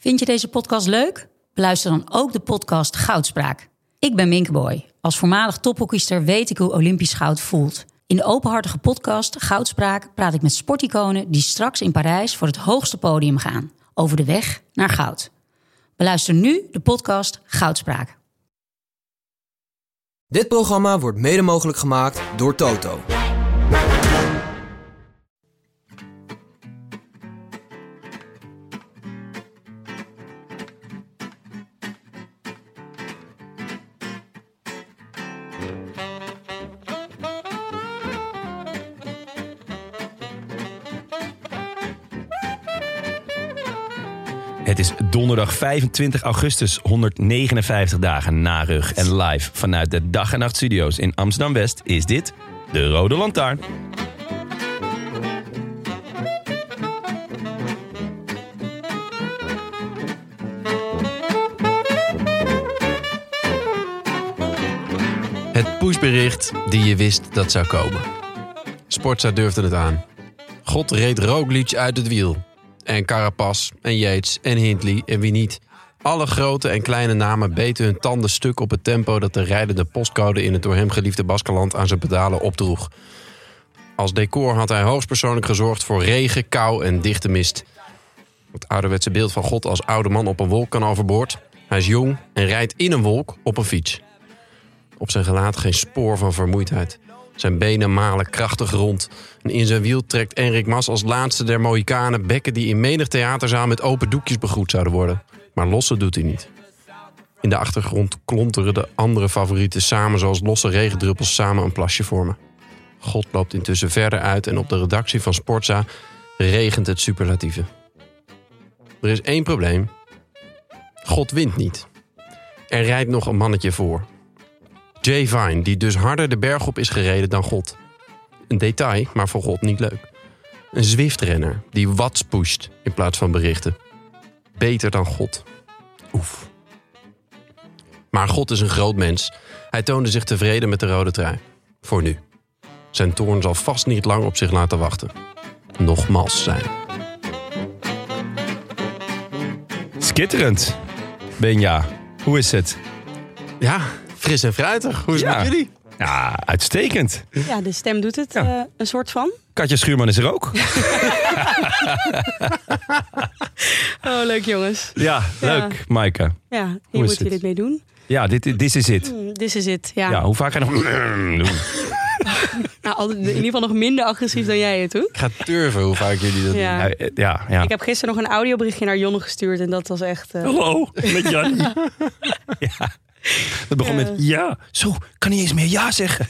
Vind je deze podcast leuk? Beluister dan ook de podcast Goudspraak. Ik ben Minke Boy. Als voormalig tophockeyster weet ik hoe Olympisch goud voelt. In de openhartige podcast Goudspraak praat ik met sporticonen die straks in Parijs voor het hoogste podium gaan. Over de weg naar goud. Beluister nu de podcast Goudspraak. Dit programma wordt mede mogelijk gemaakt door Toto. Het is donderdag 25 augustus, 159 dagen na rug. En live vanuit de Dag en Nacht Studio's in Amsterdam-West is dit de Rode Lantaarn. Het pushbericht die je wist dat zou komen. Sportza durfde het aan. God reed Roglic uit het wiel. En Carapaz, en Yates, en Hindley, en wie niet. Alle grote en kleine namen beten hun tanden stuk op het tempo dat de rijdende postcode in het door hem geliefde Baskeland aan zijn pedalen opdroeg. Als decor had hij hoogstpersoonlijk gezorgd voor regen, kou en dichte mist. Het ouderwetse beeld van God als oude man op een wolk kan overboord. Hij is jong en rijdt in een wolk op een fiets. Op zijn gelaat geen spoor van vermoeidheid. Zijn benen malen krachtig rond. En in zijn wiel trekt Enric Mas als laatste der Mohikanen bekken die in menig theaterzaal met open doekjes begroet zouden worden. Maar lossen doet hij niet. In de achtergrond klonteren de andere favorieten samen zoals losse regendruppels samen een plasje vormen. God loopt intussen verder uit en op de redactie van Sportza regent het superlatieve. Er is één probleem. God wint niet. Er rijdt nog een mannetje voor. Jay Vine, die dus harder de berg op is gereden dan God. Een detail, maar voor God niet leuk. Een Zwift-renner die watts pusht in plaats van berichten. Beter dan God. Oef. Maar God is een groot mens. Hij toonde zich tevreden met de rode trui. Voor nu. Zijn toorn zal vast niet lang op zich laten wachten. Nog mals zijn. Skitterend. Benja, hoe is het? Ja, fris en fruitig. Hoe is het met jullie? Ja, uitstekend. Ja, de stem doet het een soort van. Katja Schuurman is er ook. Oh, leuk jongens. Ja, leuk, Maaike. Ja, hier moet je dit mee doen. Ja, dit is het. This is it, ja. Ja, hoe vaak ga je nog doen? Nou, in ieder geval nog minder agressief dan jij het doet. Ik ga turven hoe vaak jullie dat doen. Ja. Ik heb gisteren nog een audioberichtje naar Jonne gestuurd en dat was echt... Hallo, met Jannie. Ja. Het begon met zo, kan niet eens meer ja zeggen.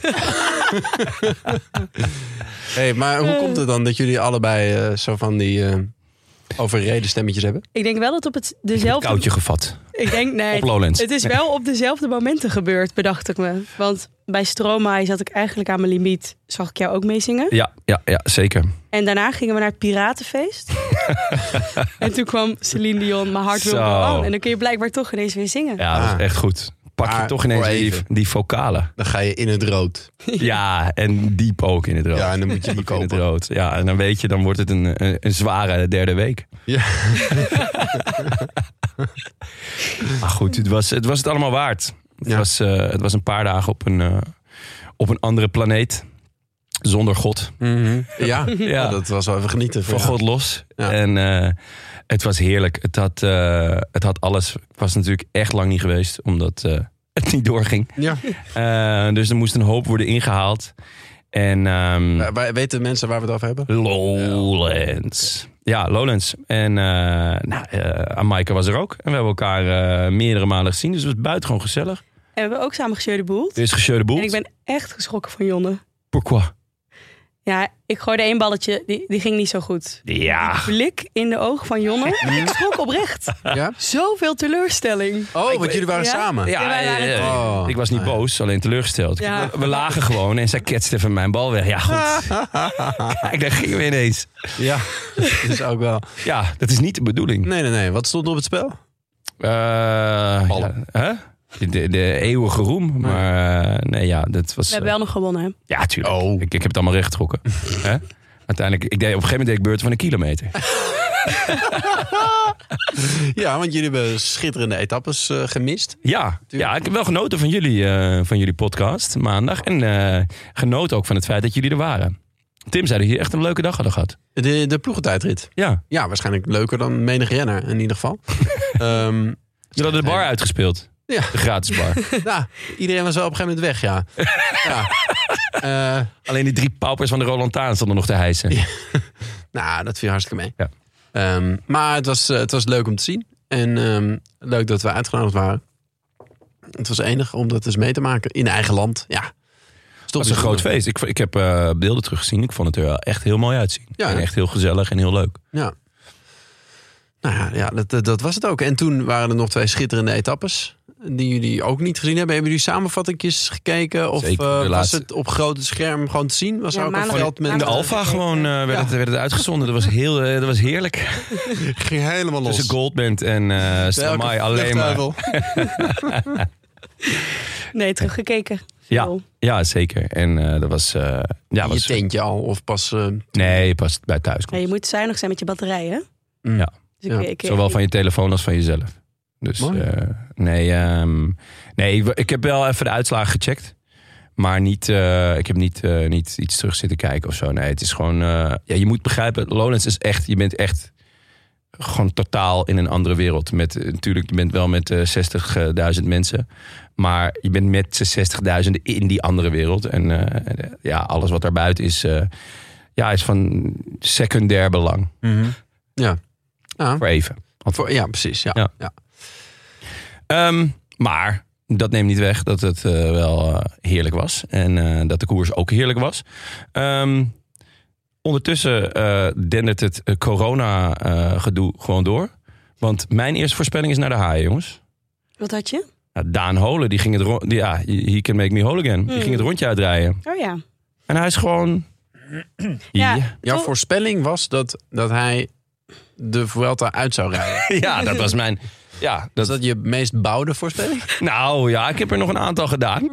Hey, maar hoe komt het dan dat jullie allebei zo van die overreden stemmetjes hebben? Ik denk wel dat op het dezelfde... Koudje gevat. Ik denk, nee, op Lowlands. Het is wel op dezelfde momenten gebeurd, bedacht ik me. Want bij Stromae zat ik eigenlijk aan mijn limiet. Zag ik jou ook meezingen? Ja, zeker. En daarna gingen we naar het Piratenfeest. En toen kwam Celine Dion, Mijn hart wil go on. En dan kun je blijkbaar toch ineens weer zingen. Ja, dat is echt goed. Pak je toch ineens die vocalen. Dan ga je in het rood. Ja, en diep ook in het rood. Ja, en dan moet je die diep in het kopen. rood. Ja, en dan weet je, dan wordt het een zware derde week. Ja. Maar goed, het was het allemaal waard. Het was een paar dagen op een andere planeet. Zonder God. Mm-hmm. Ja, dat was wel even genieten. Van God los. Ja. En het was heerlijk. Het had alles. Het was natuurlijk echt lang niet geweest. Omdat het niet doorging. Ja. Dus er moest een hoop worden ingehaald. En weten mensen waar we het over hebben? Lowlands. Ja, Lowlands. En Maaike was er ook. En we hebben elkaar meerdere malen gezien. Dus het was buitengewoon gezellig. En we hebben ook samen gesjeu de boel. Er is gesjeu de boel. En ik ben echt geschrokken van Jonne. Pourquoi? Ja, ik gooide één balletje, die ging niet zo goed. Ja. Die blik in de ogen van Jonne. Ik schrok oprecht. Ja? Zoveel teleurstelling. Oh, want jullie waren samen. Ja, ik was niet boos, alleen teleurgesteld. Ja. We lagen gewoon en zij ketste even mijn bal weg. Ja, goed. Kijk, daar gingen we ineens. Ja, dat is ook wel. Ja, dat is niet de bedoeling. Nee. Wat stond er op het spel? Ballen. Hè? De eeuwige roem. Maar dat was... We hebben wel nog gewonnen, hè? Ja, tuurlijk. Ik heb het allemaal recht getrokken. Hè? Uiteindelijk, op een gegeven moment deed ik beurten van 1 kilometer. Ja, want jullie hebben schitterende etappes gemist. Ja, ik heb wel genoten van jullie podcast maandag. En genoten ook van het feit dat jullie er waren. Tim zei dat je echt een leuke dag hadden gehad. De ploegentijdrit. Ja. Ja, waarschijnlijk leuker dan menig renner in ieder geval. Jullie hadden de bar uitgespeeld. Ja. De gratis bar. Nou, iedereen was wel op een gegeven moment weg, ja. Alleen die 3 paupers van de Roland Taan stonden nog te hijsen. Ja. Nou, dat viel hartstikke mee. Ja. Maar het was leuk om te zien. En leuk dat we uitgenodigd waren. Het was enig om dat eens mee te maken. In eigen land, ja. Het was een groot feest. Ik heb beelden teruggezien. Ik vond het er wel echt heel mooi uitzien. Ja, en echt heel gezellig en heel leuk. Ja. Nou ja, dat was het ook. En toen waren er nog 2 schitterende etappes. Die jullie ook niet gezien hebben. Hebben jullie samenvattingjes gekeken? Of was het op grote scherm gewoon te zien? Was er ook een veld met... In de Alfa gewoon werd het uitgezonden. Dat was heerlijk. Ging helemaal los. Tussen Goldband en Stromae alleen maar. Nee, teruggekeken. Ja, zeker. En dat was... je tentje al of pas... Nee, pas bij thuis. Ja, je moet zuinig zijn met je batterij, hè? Ja. Dus Zowel van je telefoon als van jezelf. Dus ik heb wel even de uitslagen gecheckt. Maar niet, ik heb niet iets terug zitten kijken of zo. Nee, het is gewoon... je moet begrijpen, Lowlands is echt... Je bent echt gewoon totaal in een andere wereld. Natuurlijk, je bent wel met 60.000 mensen. Maar je bent met 60.000 in die andere wereld. En alles wat daarbuiten is... is van secundair belang. Mm-hmm. Ja. Voor even. Ja, precies. Ja. Maar dat neemt niet weg dat het wel heerlijk was. En dat de koers ook heerlijk was. Ondertussen dendert het corona-gedoe gewoon door. Want mijn eerste voorspelling is naar de haaien, jongens. Wat had je? Nou, Daan Holen, die ging het he can make me whole again. Die ging het rondje uitrijden. Oh ja. En hij is gewoon... Jouw voorspelling was dat hij de Vuelta uit zou rijden. Ja, dat was mijn... Ja, is dat je meest bouwde voorspelling? Nou ja, ik heb er nog een aantal gedaan.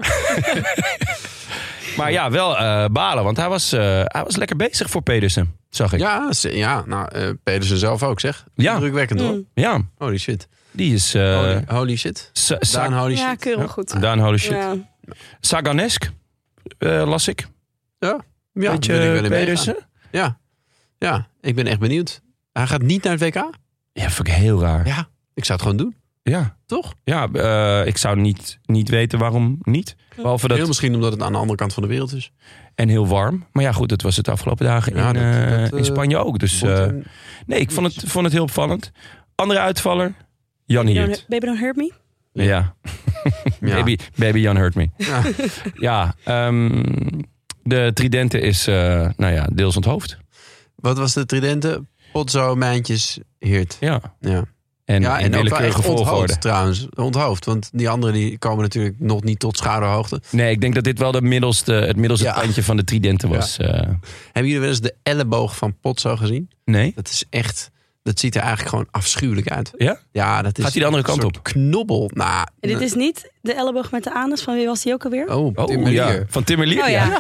Maar ja, wel balen. Want hij was lekker bezig voor Pedersen, zag ik. Ja, Pedersen zelf ook, zeg. Ja. Drukwekkend hoor. Ja. Holy shit. Die is... holy shit. Daan holy shit. Ja, keurig goed. Daan holy shit. Ja. Saganesk, las ik. Ja. Beetje Pedersen. Ja, ik ben echt benieuwd. Hij gaat niet naar het WK? Ja, vind ik heel raar. Ja, ik zou het gewoon doen. Ja. Toch? Ja, ik zou niet weten waarom niet. Behalve dat... Heel misschien omdat het aan de andere kant van de wereld is. En heel warm. Maar ja, goed, het was het de afgelopen dagen in Spanje ook. Dus nee, ik vond het heel opvallend. Andere uitvaller, Jan Hiert. Baby Don't Hurt Me? Ja. Baby Jan Hurt Me. Ja, de Tridente is deels onthoofd. Wat was de Tridente? Potzo, Mijntjes, Hiert. Ja. En ook wel echt onthoofd trouwens. Onthoofd, want die anderen die komen natuurlijk nog niet tot schouderhoogte. Nee, ik denk dat dit wel het middelste kantje van de Tridente was. Ja. Hebben jullie wel eens de elleboog van Potso gezien? Nee. Dat ziet er eigenlijk gewoon afschuwelijk uit. Ja? Ja, dat is Gaat hij de andere kant op? Knobbel. Nou, dit is niet de elleboog met de anus. Van wie was die ook alweer? Tim Merlier. Ja. Van Tim Merlier. Oh ja.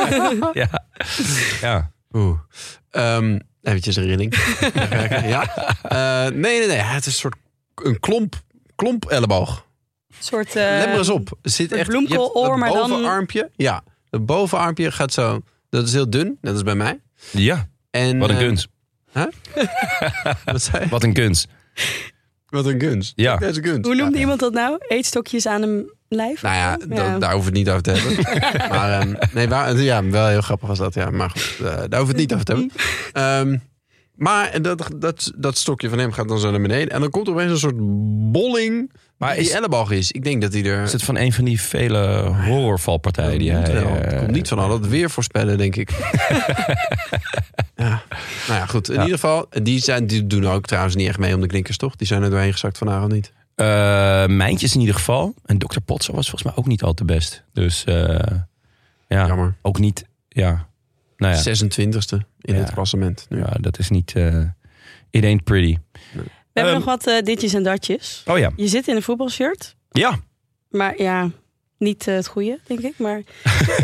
Ja. Eventjes een rilling. Nee. Het is een soort klomp elleboog. Een soort... Let maar eens op. Er zit echt bloemkooloor, maar dan... bovenarmpje. Ja, het bovenarmpje gaat zo... Dat is heel dun, net als bij mij. Ja. En, wat een guns. Huh? Wat zei je? Wat een guns. Wat een guns. Ja. Dat is een guns. Hoe noemde iemand dat nou? Eetstokjes aan een lijf? Nou ja, daar hoeven we het niet over te hebben. Maar wel heel grappig was dat. Ja, maar goed, daar hoeven we het niet over te hebben. Maar dat stokje van hem gaat dan zo naar beneden. En dan komt er opeens een soort bolling. Maar die elleboog is. Ik denk dat hij er... Is het van een van die vele horrorvalpartijen die hij... Het komt niet van al dat weer voorspellen, denk ik. Ja. Nou ja, goed. In ieder geval, die doen ook trouwens niet echt mee om de knikkers, toch? Die zijn er doorheen gezakt vanavond niet. Mijntjes in ieder geval. En Dr. Potso was volgens mij ook niet al te best. Dus jammer. Ook niet... Ja. Nou ja. 26e in het klassement. Nu. Ja, dat is niet... it ain't pretty. We hebben nog wat ditjes en datjes. Oh ja. Je zit in een voetbalshirt. Ja. Maar ja, niet het goede, denk ik. Maar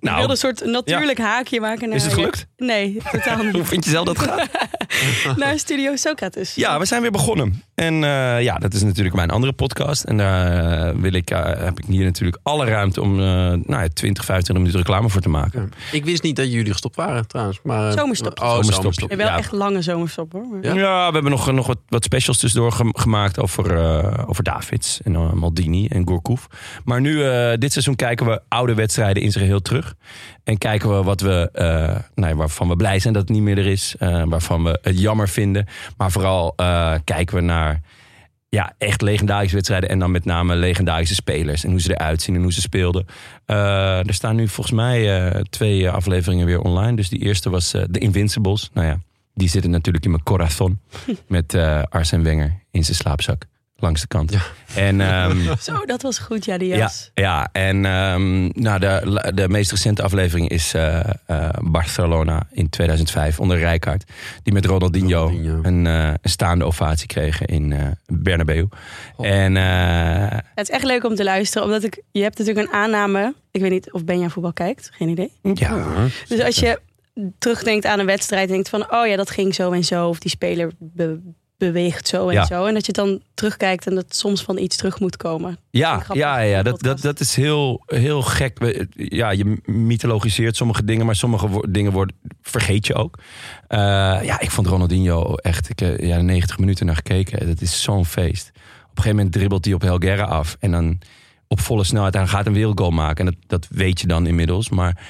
Ik wilde een soort natuurlijk haakje maken. Naar Is het gelukt? Nee, totaal niet. Hoe vind je zelf dat gaat? Naar Studio Socrates. Ja, we zijn weer begonnen. En dat is natuurlijk mijn andere podcast. En daar heb ik hier natuurlijk alle ruimte om 20, 25 minuten reclame voor te maken. Ja. Ik wist niet dat jullie gestopt waren trouwens. Maar, Zomerstop. Zomerstop. En wel echt lange zomerstop hoor. Maar... Ja, we hebben nog wat specials tussendoor gemaakt over Davids en Maldini en Gourcuff. Maar nu, dit seizoen, kijken we oude wedstrijden in zijn geheel terug. En kijken we wat waarvan we blij zijn dat het niet meer er is. Waarvan we het jammer vinden. Maar vooral kijken we naar echt legendarische wedstrijden. En dan met name legendarische spelers. En hoe ze eruit zien en hoe ze speelden. Er staan nu volgens mij 2 afleveringen weer online. Dus die eerste was The Invincibles. Nou ja, die zitten natuurlijk in mijn corazon. Met Arsène Wenger in zijn slaapzak. Langs de kant. Ja. En, Zo, dat was goed, ja, die jas. Ja, en de meest recente aflevering is Barcelona in 2005 onder Rijkaard. Die met Ronaldinho. Een staande ovatie kregen in Bernabeu. En, het is echt leuk om te luisteren, omdat je hebt natuurlijk een aanname. Ik weet niet of Benja voetbal kijkt, geen idee. Ja. Dus als je terugdenkt aan een wedstrijd en denkt van, dat ging zo en zo. Of die speler beweegt zo en zo. En dat je dan terugkijkt en dat soms van iets terug moet komen. Ja. Dat is heel, heel gek. Ja, je mythologiseert sommige dingen, maar sommige dingen vergeet je ook. Ik vond Ronaldinho echt... Ik heb 90 minuten naar gekeken. Dat is zo'n feest. Op een gegeven moment dribbelt hij op Helguera af. En dan op volle snelheid. En hij gaat een wereldgoal maken. En dat weet je dan inmiddels. Maar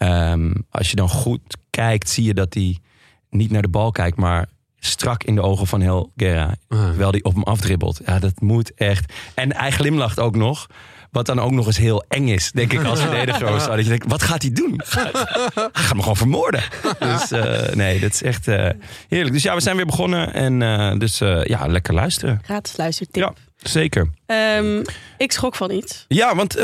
als je dan goed kijkt, zie je dat hij niet naar de bal kijkt, maar strak in de ogen van Helguera. Terwijl hij op hem afdribbelt. Ja, dat moet echt. En hij glimlacht ook nog. Wat dan ook nog eens heel eng is, denk ik, als verdediger. Dat je denkt, wat gaat hij doen? Hij gaat me gewoon vermoorden. Dus dat is echt heerlijk. Dus we zijn weer begonnen. En lekker luisteren. Gratis luistertip. Ja, zeker. Ik schrok van iets. Ja, want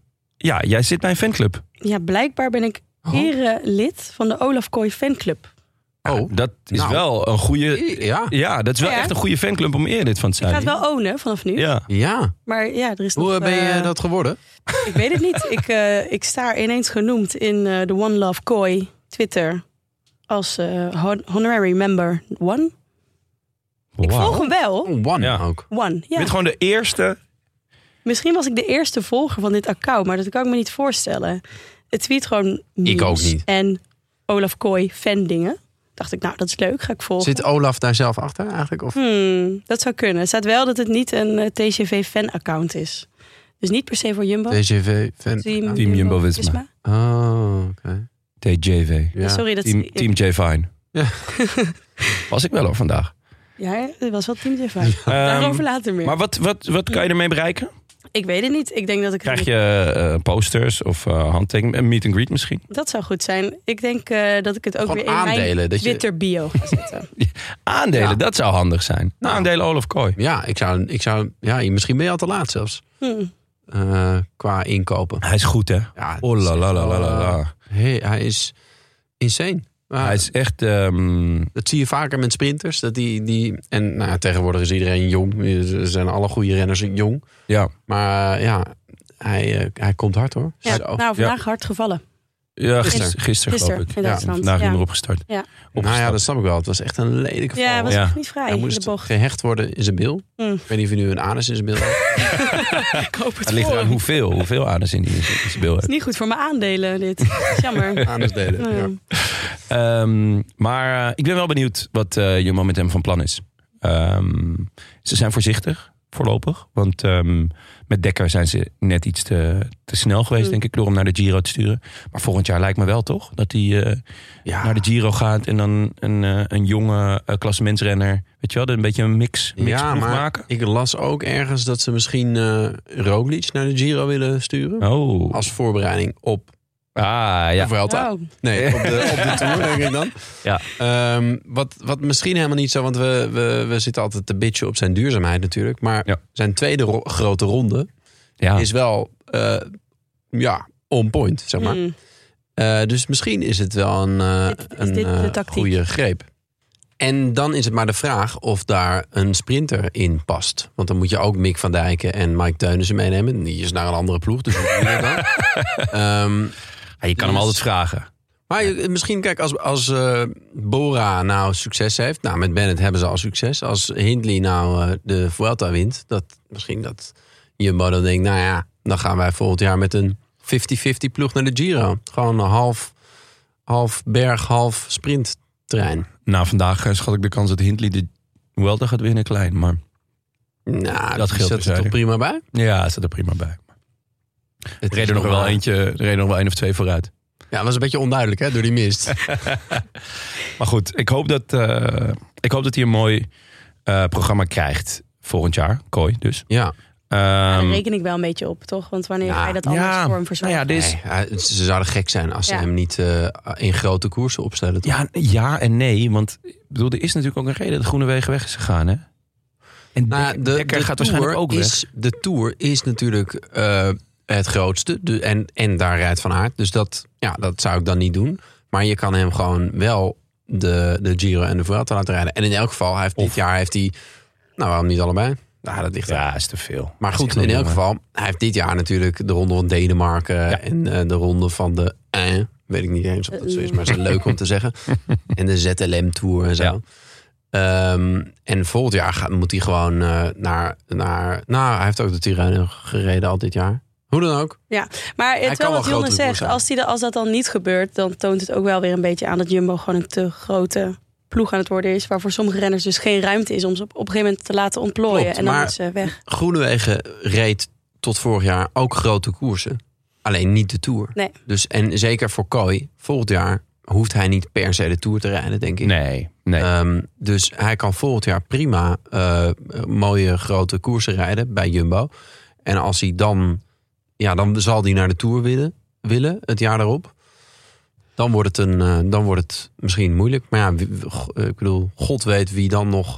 jij zit bij een fanclub. Ja, blijkbaar ben ik erelid van de Olaf Kooi fanclub. Dat is wel een goede. Ja, dat is wel echt een goede fanclub om eerder dit van te zijn. Ik ga het wel ownen vanaf nu. Ja. Maar er is Hoe nog, ben je dat geworden? Ik weet het niet. Ik sta ineens genoemd in de One Love Kooi Twitter als honorary member one. Wow. Ik volg hem wel. One ook. One, ja. Je bent gewoon de eerste. Misschien was ik de eerste volger van dit account, maar dat kan ik me niet voorstellen. Het tweet gewoon memes ik ook niet. En Olaf Kooi fan dingen. Dacht ik, dat is leuk, ga ik volgen. Zit Olaf daar zelf achter eigenlijk? Of? Dat zou kunnen. Het staat wel dat het niet een TGV-fan-account is. Dus niet per se voor Jumbo. TGV-fan. Team Jumbo-Visma. Oh, oké. TJV. Ja. Sorry, dat Team J Fine. Ja. Was ik wel al vandaag. Ja, het was wel Team J Fine. Daarover later meer. Maar wat kan je ermee bereiken? Ik weet het niet. Ik denk dat ik krijg je posters of handtekeningen, een meet and greet misschien? Dat zou goed zijn. Ik denk dat ik het ook gewoon weer in aandelen, mijn Twitter bio ga zetten. Aandelen, dat zou handig zijn. Aandelen Olaf Kooi. Ja, ik zou misschien ben je al te laat zelfs. Qua inkopen. Hij is goed, hè? Ja, hij is insane. Hij is echt. Dat zie je vaker met sprinters. Dat en tegenwoordig is iedereen jong. Zijn alle goede renners jong. Ja. Maar hij komt hard hoor. Ja, vandaag hard gevallen. Ja, gisteren geloof ik. Vandaag niet meer opgestart. Ja. Dat snap ik wel. Het was echt een lelijke val. Ja, het was echt niet vrij. Hij moest gehecht worden in zijn bil. Ik weet niet of hij nu een anus in zijn bil heeft. Ik hoop het ligt eraan hoeveel anus in zijn bil heeft. Het is niet goed voor mijn aandelen dit. Jammer. Anusdelen, maar ik ben wel benieuwd wat Jumbo met hem van plan is. Ze zijn voorzichtig voorlopig. Want met Dekker zijn ze net iets te snel geweest, denk ik, door hem naar de Giro te sturen. Maar volgend jaar lijkt me wel toch dat hij naar de Giro gaat en dan een jonge klassementsrenner, weet je wel, een beetje een mix maken. Ik las ook ergens dat ze misschien Roglic naar de Giro willen sturen. Als voorbereiding op de Vuelta. Nee, op de Tour, denk ik dan. Ja. Wat misschien helemaal niet zo, want we zitten altijd te bitchen op zijn duurzaamheid natuurlijk. Maar zijn tweede grote ronde is wel on point, zeg maar. Dus misschien is het wel een goede greep. En dan is het maar de vraag of daar een sprinter in past. Want dan moet je ook Mick van Dijken en Mike Teunissen meenemen. Die is naar een andere ploeg, dus hoe doe je dat dan? Ja, je kan hem Dus- altijd vragen. Maar misschien, kijk, als Bora nou succes heeft... Nou, met Bennett hebben ze al succes. Als Hindley nou de Vuelta wint... Misschien dat Jumbo dan denkt... Nou ja, dan gaan wij volgend jaar met een 50-50 ploeg naar de Giro. Gewoon een half berg, half sprinttrein. Nou, vandaag schat ik de kans dat Hindley de Vuelta gaat winnen klein. Maar Nou, dat geldt zit er terzijde. toch prima bij? ja, staat er prima bij. Het Er reden nog wel één of twee vooruit. Ja, dat was een beetje onduidelijk, hè, door die mist. Maar goed, ik hoop dat hij een mooi programma krijgt volgend jaar. Kooi dus. Ja. Daar reken ik wel een beetje op, toch? Want wanneer ga je dat anders voor hem verzorgen? Nou ja, Ze zouden gek zijn als ze hem niet in grote koersen opstellen. Toch? ja en nee. Want ik bedoel, er is natuurlijk ook een reden dat Groenewegen weg is gegaan. Hè? En Nou, Dekker gaat waarschijnlijk ook weg. De Tour is natuurlijk het grootste. En daar rijdt Van Aert. Dus dat zou ik dan niet doen. Maar je kan hem gewoon wel de Giro en de Vuelta laten rijden. En in elk geval, dit jaar heeft hij... Nou, waarom niet allebei? Nou, dat ligt er. Ja, is te veel. Maar goed, in elk geval, hij heeft dit jaar natuurlijk de ronde van Denemarken en de ronde van de weet ik niet eens of dat zo is, maar het is leuk om te zeggen. En de ZLM Tour en zo. Ja. En volgend jaar moet hij gewoon naar... Nou, hij heeft ook de Tirreno gereden al dit jaar. Hoe dan ook. Ja, maar het wel wat Jonne zegt, als dat dan niet gebeurt, dan toont het ook wel weer een beetje aan dat Jumbo gewoon een te grote ploeg aan het worden is, waarvoor sommige renners dus geen ruimte is om ze op een gegeven moment te laten ontplooien. Klopt, en dan maar is ze weg. Groenewegen reed tot vorig jaar ook grote koersen. Alleen niet de Tour. Nee. Dus, en zeker voor Kooi, volgend jaar hoeft hij niet per se de Tour te rijden, denk ik. Nee. Dus hij kan volgend jaar prima mooie grote koersen rijden bij Jumbo. En als hij dan zal hij naar de Tour willen het jaar daarop. Dan wordt het misschien moeilijk. Maar ja, ik bedoel, God weet wie dan nog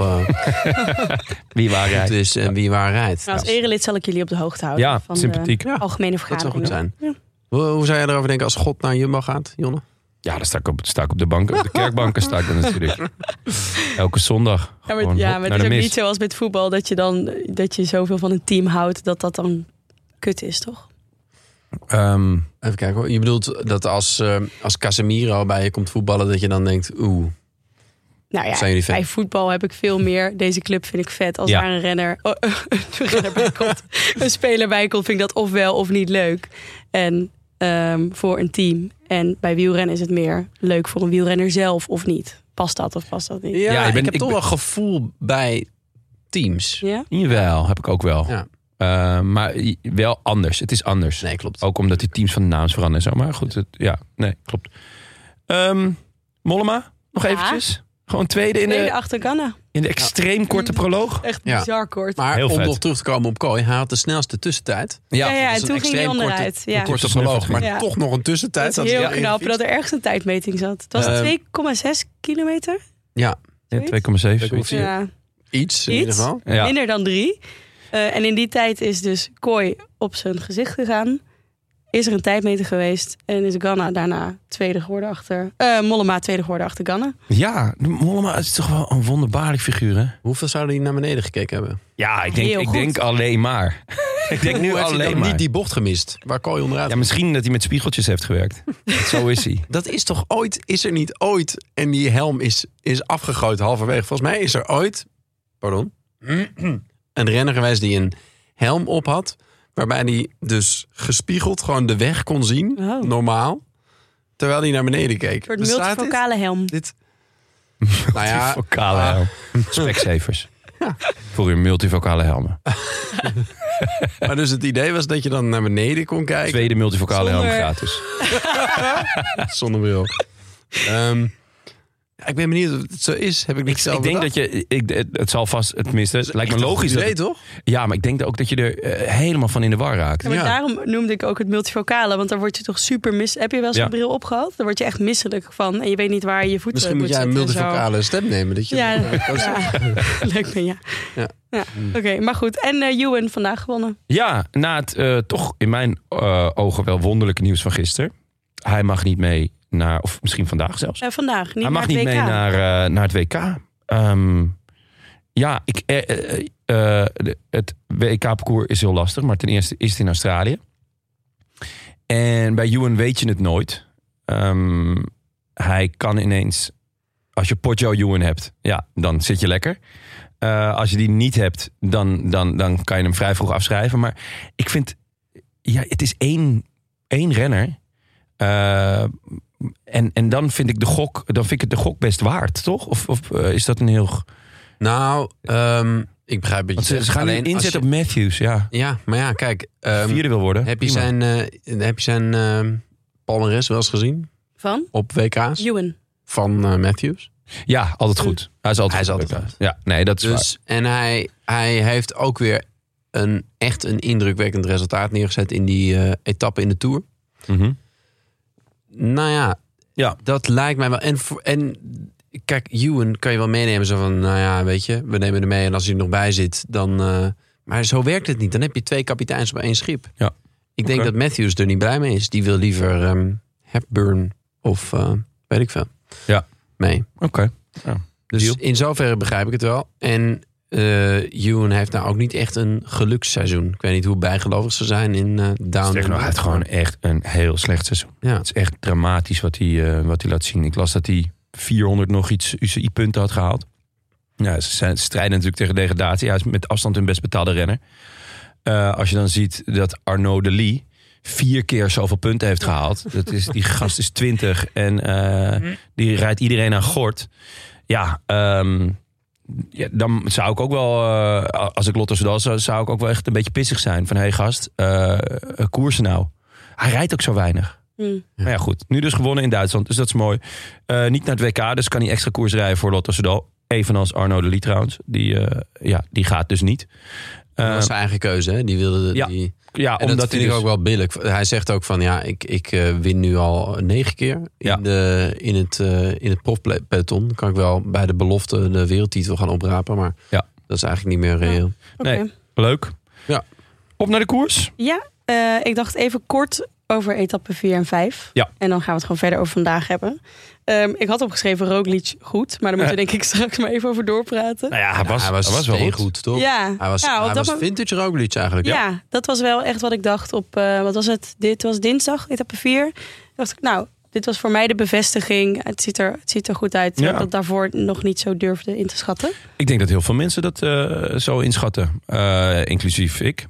wie waar rijdt. is en wie waar rijdt. Nou, als erelid zal ik jullie op de hoogte houden. Ja, van sympathiek. de algemene Dat zou vergadering. goed zijn. Ja. Hoe zou jij erover denken als God naar Jumbo gaat, Jonne? Ja, dan sta ik op de banken. Op de kerkbanken sta ik dan natuurlijk. Elke zondag. Ja, Gewoon maar naar het de is ook mis. niet zoals met voetbal dat je zoveel van een team houdt dat dan kut is, toch? Even kijken hoor. Je bedoelt dat als Casemiro bij je komt voetballen, dat je dan denkt, Nou ja, zijn jullie fan? bij voetbal heb ik veel meer. Deze club vind ik vet. Als daar een renner bij komt, een speler bij komt, vind ik dat of wel of niet leuk. En voor een team. En bij wielrennen is het meer leuk voor een wielrenner zelf of niet. Past dat of past dat niet? Ja, ik heb toch wel gevoel bij teams. Ja? Jawel, heb ik ook wel. Ja. Maar wel anders. Het is anders. Nee, klopt. Ook omdat die teams van de naams veranderen en zo. Maar goed, klopt. Mollema, nog eventjes. Gewoon tweede achter Ganna. in de extreem korte proloog. Echt Ja. bizar kort. Maar Heel om vet. nog terug te komen op Kooi, hij had de snelste tussentijd. Ja, Dat is en een toen ging hij extreem onderuit. Ja. korte proloog, maar Ja. toch nog een tussentijd. Dat is heel hij knap infietst. dat er ergens een tijdmeting zat. Het was 2,6 kilometer. Ja, 2,7 zoiets. Ja. iets in ieder geval. Ja. Minder dan 3. En in die tijd is dus Kooi op zijn gezicht gegaan. Is er een tijdmeter geweest. En is Ganna daarna tweede geworden achter... Mollema tweede geworden achter Ganna. Ja, Mollema is toch wel een wonderbaarlijk figuur, hè? Hoeveel zouden die naar beneden gekeken hebben? Ja, ik Heel goed. denk alleen maar. Ik denk nu Hoe heeft hij alleen dan maar. niet die bocht gemist, waar Kooi onderuit Ja, misschien dat hij met spiegeltjes heeft gewerkt. Zo is hij. Dat is toch is er niet ooit... En die helm is afgegooid halverwege. Volgens mij is er ooit... Pardon? Een renner geweest die een helm op had... waarbij hij dus gespiegeld gewoon de weg kon zien. Oh. Normaal. Terwijl hij naar beneden keek. Voor de Bestaat multifocale helm. dit? Nou ja, Multivocale helm. Specsavers. Voor uw multivocale helmen. maar dus het idee was dat je dan naar beneden kon kijken. Tweede multivocale helm Zonder- gratis. Zonder bril. Ik ben benieuwd of het zo is. Heb ik niet zelf Ik denk bedacht. dat je... het zal vast... Tenminste, het lijkt me Echt een logisch. goed Dat idee, het- toch? ja, maar ik denk ook dat je er helemaal van in de war raakt. Ja, maar Ja. daarom noemde ik ook het multifocale. Want dan word je toch super Heb je wel eens Ja. een bril opgehad? Dan word je echt misselijk van. En je weet niet waar je voeten Misschien moet moet jij een zetten en zo. multifocale stem nemen. Dat je Ja, kan leuk ben je. Ja. Oké, maar goed. En Ewan vandaag gewonnen. Ja, na het toch in mijn ogen wel wonderlijke nieuws van gisteren. Hij mag niet mee naar... Of misschien vandaag zelfs. Vandaag, niet Hij naar mag het niet WK. mee naar het WK. Het WK-parcours is heel lastig. Maar ten eerste is het in Australië. En bij Ewan weet je het nooit. Hij kan ineens... Als je Poggio Ewan hebt, ja, dan zit je lekker. Als je die niet hebt, dan kan je hem vrij vroeg afschrijven. Maar ik vind... Ja, het is één renner. En dan vind ik de gok best waard, toch? Of is dat een heel... Nou, ik begrijp het. Want ze gaan alleen inzet op Matthews, ja. Ja, maar ja, kijk. Vierde wil worden. Heb je zijn palmares wel eens gezien? Van? Op WK's? Ewan. Van Matthews? Ja, altijd goed. Hij is altijd goed. Ja, nee, dat is dus, waar. En hij heeft ook weer echt een indrukwekkend resultaat neergezet in die etappe in de Tour. Mm-hmm. Nou ja, dat lijkt mij wel. En kijk, Ewan kan je wel meenemen. Zo van, nou ja, weet je, we nemen er mee. En als hij er nog bij zit, dan... maar zo werkt het niet. Dan heb je 2 kapiteins op 1 schip. Ja. Ik denk dat Matthews er niet blij mee is. Die wil liever Hepburn of weet ik veel. Ja. Mee. Oké. Ja. Dus Deal. in zoverre begrijp ik het wel. En Ewan heeft nou ook niet echt een geluksseizoen. Ik weet niet hoe bijgelovig ze zijn in Down. Hij heeft gewoon echt een heel slecht seizoen. Ja. Het is echt dramatisch wat hij laat zien. Ik las dat hij 400 nog iets UCI-punten had gehaald. Ja, ze strijden natuurlijk tegen degradatie. Hij is met afstand hun best betaalde renner. Als je dan ziet dat Arnaud Delis 4 keer zoveel punten heeft gehaald. Die gast is 20 en die rijdt iedereen aan gort. Ja, dan zou ik ook wel, als ik Lotto Soudal zou ik ook wel echt een beetje pissig zijn. Van, hey gast, koersen nou. Hij rijdt ook zo weinig. Maar ja, goed. Nu dus gewonnen in Duitsland, dus dat is mooi. Niet naar het WK, dus kan hij extra koers rijden voor Lotto Soudal. Evenals Arnaud Delis trouwens. Die gaat dus niet. Dat was zijn eigen keuze, hè? Die wilde... Ja, en dat vind ik ook wel billig. Hij zegt ook van, ja, ik win nu al 9 keer in het profpeloton. Dan kan ik wel bij de belofte de wereldtitel gaan oprapen. Maar dat is eigenlijk niet meer reëel. Okay. Nee, leuk. Ja. Op naar de koers. Ja, ik dacht even kort over etappe 4 en 5. Ja. En dan gaan we het gewoon verder over vandaag hebben. Ik had opgeschreven Roglic goed, maar daar moeten we denk ik straks maar even over doorpraten. Nou ja, hij was wel goed, toch? Ja. Hij was vintage Roglic eigenlijk. Ja, dat was wel echt wat ik dacht op, wat was het? Dit was dinsdag, etappe 4. Dacht ik, nou, dit was voor mij de bevestiging. Het ziet er goed uit. Dat ik daarvoor nog niet zo durfde in te schatten. Ik denk dat heel veel mensen dat zo inschatten. Inclusief ik.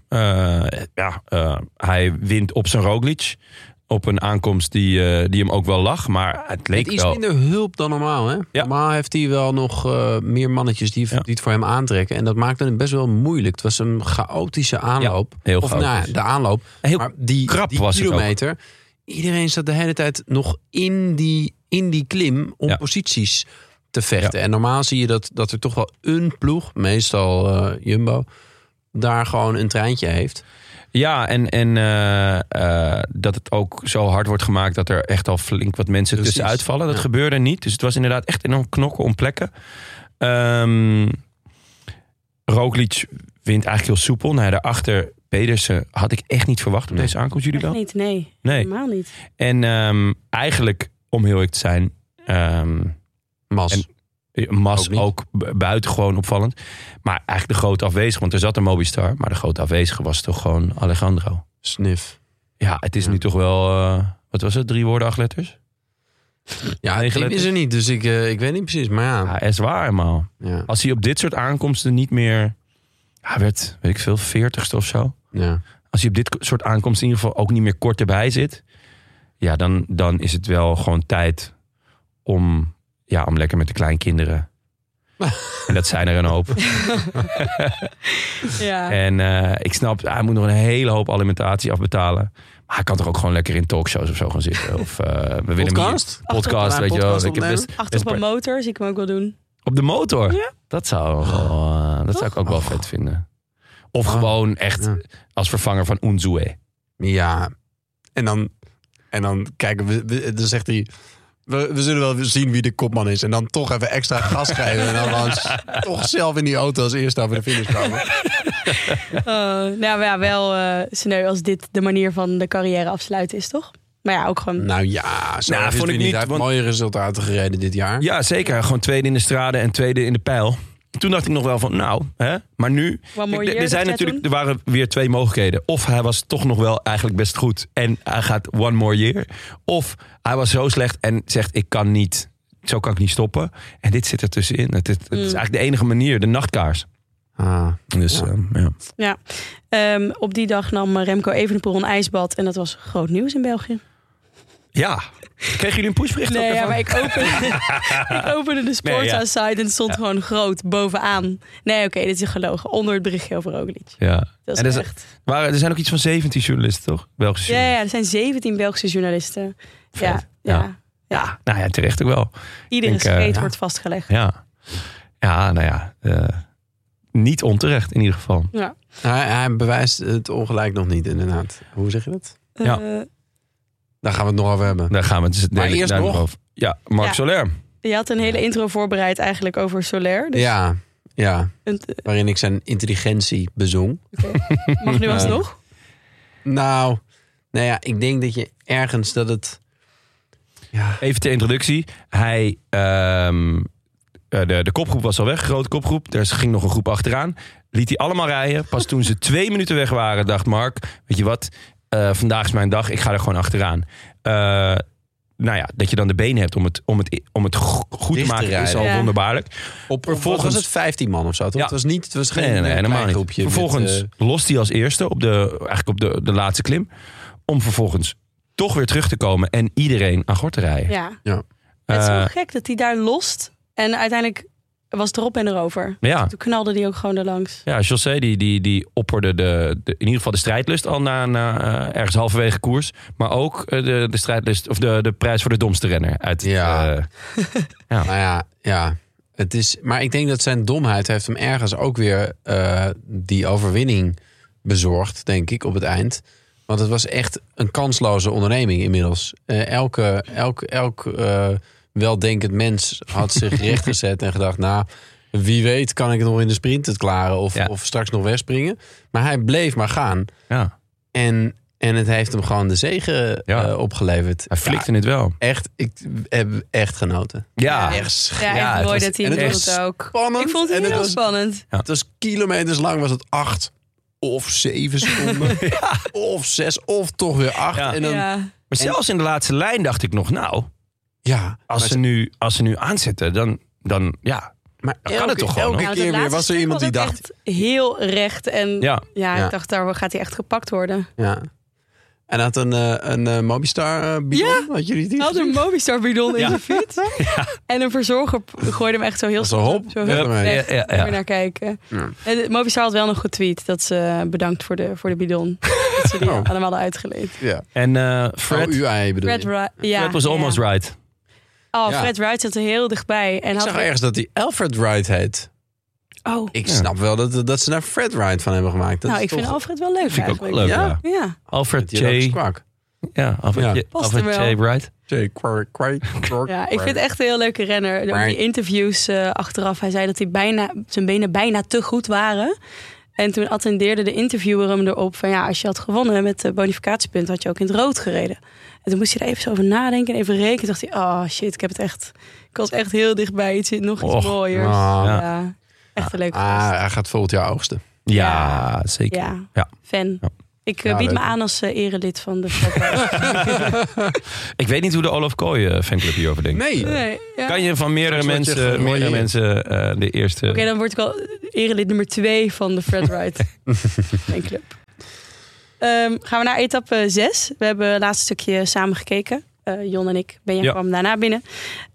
Hij wint op zijn Roglic. Op een aankomst die hem ook wel lag. Maar het leek iets minder hulp dan normaal. Hè? Ja. Normaal heeft hij wel nog meer mannetjes die het voor hem aantrekken. En dat maakte het best wel moeilijk. Het was een chaotische aanloop. Ja, heel chaotisch. De aanloop. Heel maar die was kilometer. Het iedereen zat de hele tijd nog in die klim om posities te vechten. Ja. En normaal zie je dat er toch wel een ploeg, meestal Jumbo, daar gewoon een treintje heeft. Ja, en dat het ook zo hard wordt gemaakt dat er echt al flink wat mensen tussenuit vallen. Dat gebeurde niet. Dus het was inderdaad echt enorm knokken om plekken. Roglic wint eigenlijk heel soepel. Nou, daarachter Pedersen had ik echt niet verwacht op deze aankomst. Jullie wel? Niet, nee. Helemaal niet. En eigenlijk, om heel eerlijk te zijn... Mas ook buitengewoon opvallend. Maar eigenlijk de grote afwezige, want er zat een Mobistar. Maar de grote afwezige was toch gewoon Alejandro. Sniff. Ja, het is nu toch wel... wat was het? 3 woorden, 8 letters? Ja, ik is er niet, dus ik weet niet precies. Maar ja, is waar helemaal. Ja. Als hij op dit soort aankomsten niet meer... Hij werd, weet ik veel, 40ste of zo. Ja. Als hij op dit soort aankomsten in ieder geval ook niet meer kort erbij zit... Ja, dan is het wel gewoon tijd om lekker met de kleinkinderen. En dat zijn er een hoop. Ja. En ik snap, hij moet nog een hele hoop alimentatie afbetalen. Maar hij kan toch ook gewoon lekker in talkshows of zo gaan zitten. Of we willen podcast, weet je wel. Achter op een motor zie ik hem ook wel doen. Op de motor? Ja. Dat zou ik ook wel vet vinden. Of gewoon echt als vervanger van Unzué. Ja. En dan kijken we, dan zegt hij... We zullen wel zien wie de kopman is. En dan toch even extra gas geven. En dan toch zelf in die auto als eerste over de finish komen. Wel sneu als dit de manier van de carrière afsluiten is, toch? Maar ja, ook gewoon... Nou ja, vond ik niet. Hij heeft mooie resultaten gereden dit jaar. Ja, zeker. Gewoon tweede in de strade en tweede in de pijl. Toen dacht ik nog wel van, maar nu... Er waren weer 2 mogelijkheden. Of hij was toch nog wel eigenlijk best goed en hij gaat one more year. Of hij was zo slecht en zegt, zo kan ik niet stoppen. En dit zit er tussenin. Het is eigenlijk de enige manier, de nachtkaars. Dus, ja. Op die dag nam Remco Evenepoel een ijsbad en dat was groot nieuws in België. Ja. Kregen jullie een pushbericht? Nee, maar ik opende de Sportza-site en het stond gewoon groot bovenaan. Nee, oké, dit is gelogen. Onder het berichtje over Roglic. Ja. Dat is echt... Er zijn ook iets van 17 journalisten, toch? Belgische journalisten. Ja, er zijn 17 Belgische journalisten. Ja. Nou ja, terecht ook wel. Iedere scheet wordt vastgelegd. Ja, niet onterecht in ieder geval. Ja. Hij bewijst het ongelijk nog niet, inderdaad. Hoe zeg je dat? Daar gaan we het nog over hebben. Daar gaan we het maar eerst nog over. Ja, Marc Soler. Je had een hele intro voorbereid eigenlijk over Soler. Dus... Ja. Waarin ik zijn intelligentie bezong. Okay. Mag nu alsnog? Nou ja, ik denk dat je ergens dat het... Ja. Even ter introductie. Hij... De kopgroep was al weg, grote kopgroep. Er ging nog een groep achteraan. Liet hij allemaal rijden. Pas toen ze 2 minuten weg waren, dacht Marc... Weet je wat, vandaag is mijn dag, ik ga er gewoon achteraan. Dat je dan de benen hebt om het goed te maken is al wonderbaarlijk. Vervolgens was het 15 man of zo, toch? Ja. Het was geen klein groepje. Vervolgens lost hij als eerste op de laatste klim. Om vervolgens toch weer terug te komen en iedereen aan gort te rijden. Ja. Het is zo gek dat hij daar lost... En uiteindelijk was het erop en erover. Ja. Toen knalde die ook gewoon erlangs. Ja, José die opperde in ieder geval de strijdlust al na ergens halverwege koers. Maar ook de strijdlust of de prijs voor de domste renner. Nou ja. Het is, maar ik denk dat zijn domheid heeft hem ergens ook weer die overwinning bezorgd, denk ik, op het eind. Want het was echt een kansloze onderneming inmiddels. Elk weldenkend mens had zich rechtgezet en gedacht... wie weet kan ik nog in de sprint het klaren of straks nog wegspringen. Maar hij bleef maar gaan. Ja. En het heeft hem gewoon de zege opgeleverd. Hij flikte het wel. Echt, ik heb echt genoten. Ja. Echt mooi dat hij het ook. Spannend. Ik vond het heel spannend. Het was kilometers lang, was het 8 of 7 seconden. Of 6 of toch weer 8. Ja. En dan, Maar zelfs in de laatste lijn dacht ik nog, als ze nu aanzetten, dan maar kan het toch gewoon. Elke keer weer was er iemand die dacht... Echt heel recht en ik dacht, daar gaat hij echt gepakt worden. Ja. En had een Mobistar bidon. Had jullie die? Hij had een Mobistar bidon in zijn fiets. Ja. En een verzorger gooide hem echt zo heel snel weer naar kijken. Ja. En Mobistar had wel nog getweet dat ze bedankt voor de bidon. Dat ze die allemaal hadden uitgeleend. Ja. En Fred... UI bedoel je? Fred was almost right. Fred Wright zat er heel dichtbij. En ik zag ergens dat hij Alfred Wright heet. Oh. Ik snap wel dat ze daar Fred Wright van hebben gemaakt. Ik vind Alfred wel leuk. Vind ik ook wel leuk, ja. Alfred J. Alfred J. Wright. Ja, ik vind het echt een heel leuke renner. Ook die interviews achteraf. Hij zei dat zijn benen bijna te goed waren. En toen attendeerde de interviewer hem erop van... als je had gewonnen met de bonificatiepunt... had je ook in het rood gereden. En toen moest hij er even zo over nadenken en even rekenen. Toen dacht hij, oh shit, ik was echt heel dichtbij. Iets mooiers. Ja. Echt een leuk hij gaat volgend jaar oogsten. Ja, zeker. Ja. Fan. Ja. Ik bied me aan als erelid van de Ik weet niet hoe de Olaf Kooi fanclub hierover denkt. Nee. Kan je van meerdere mensen de eerste... Oké, dan word ik al erelid nummer 2 van de Fred Wright fanclub. Gaan we naar etappe 6. We hebben het laatste stukje samen gekeken. Jon en ik. Benja kwam daarna binnen.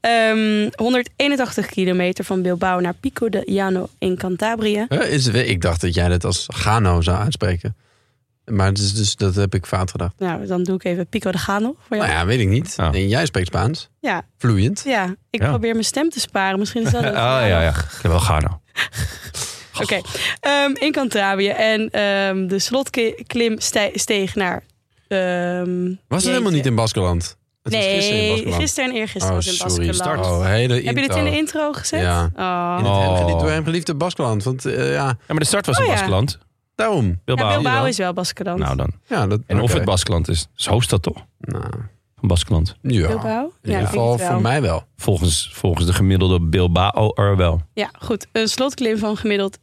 181 kilometer van Bilbao naar Pico de Llano in Cantabria. Ik dacht dat jij dat als Gano zou uitspreken. Maar dus dat heb ik fout gedacht. Nou, dan doe ik even Pico de Llano voor jou. Nou ja, weet ik niet. Oh. En jij spreekt Spaans. Ja. Vloeiend. Ja, ik probeer mijn stem te sparen. Misschien is dat het. Ik heb wel Gano. Oké, in Cantabria. En de slotklim steeg naar... was het helemaal niet in Baskeland? Gisteren en eergisteren was in Baskeland. Heb je dit in de intro gezet? Ja. In het door hem geliefde Baskeland. Want, maar de start was in Baskeland. Daarom. Bilbao is wel Baskeland. Nou dan. En of het Baskeland is hoofdstad toch? Nou. van Baskeland. Ja, Bilbao? in ieder Ja, geval vind ik voor wel. mij wel. Volgens de gemiddelde Bilbao er wel. Ja, goed. Een slotklim van gemiddeld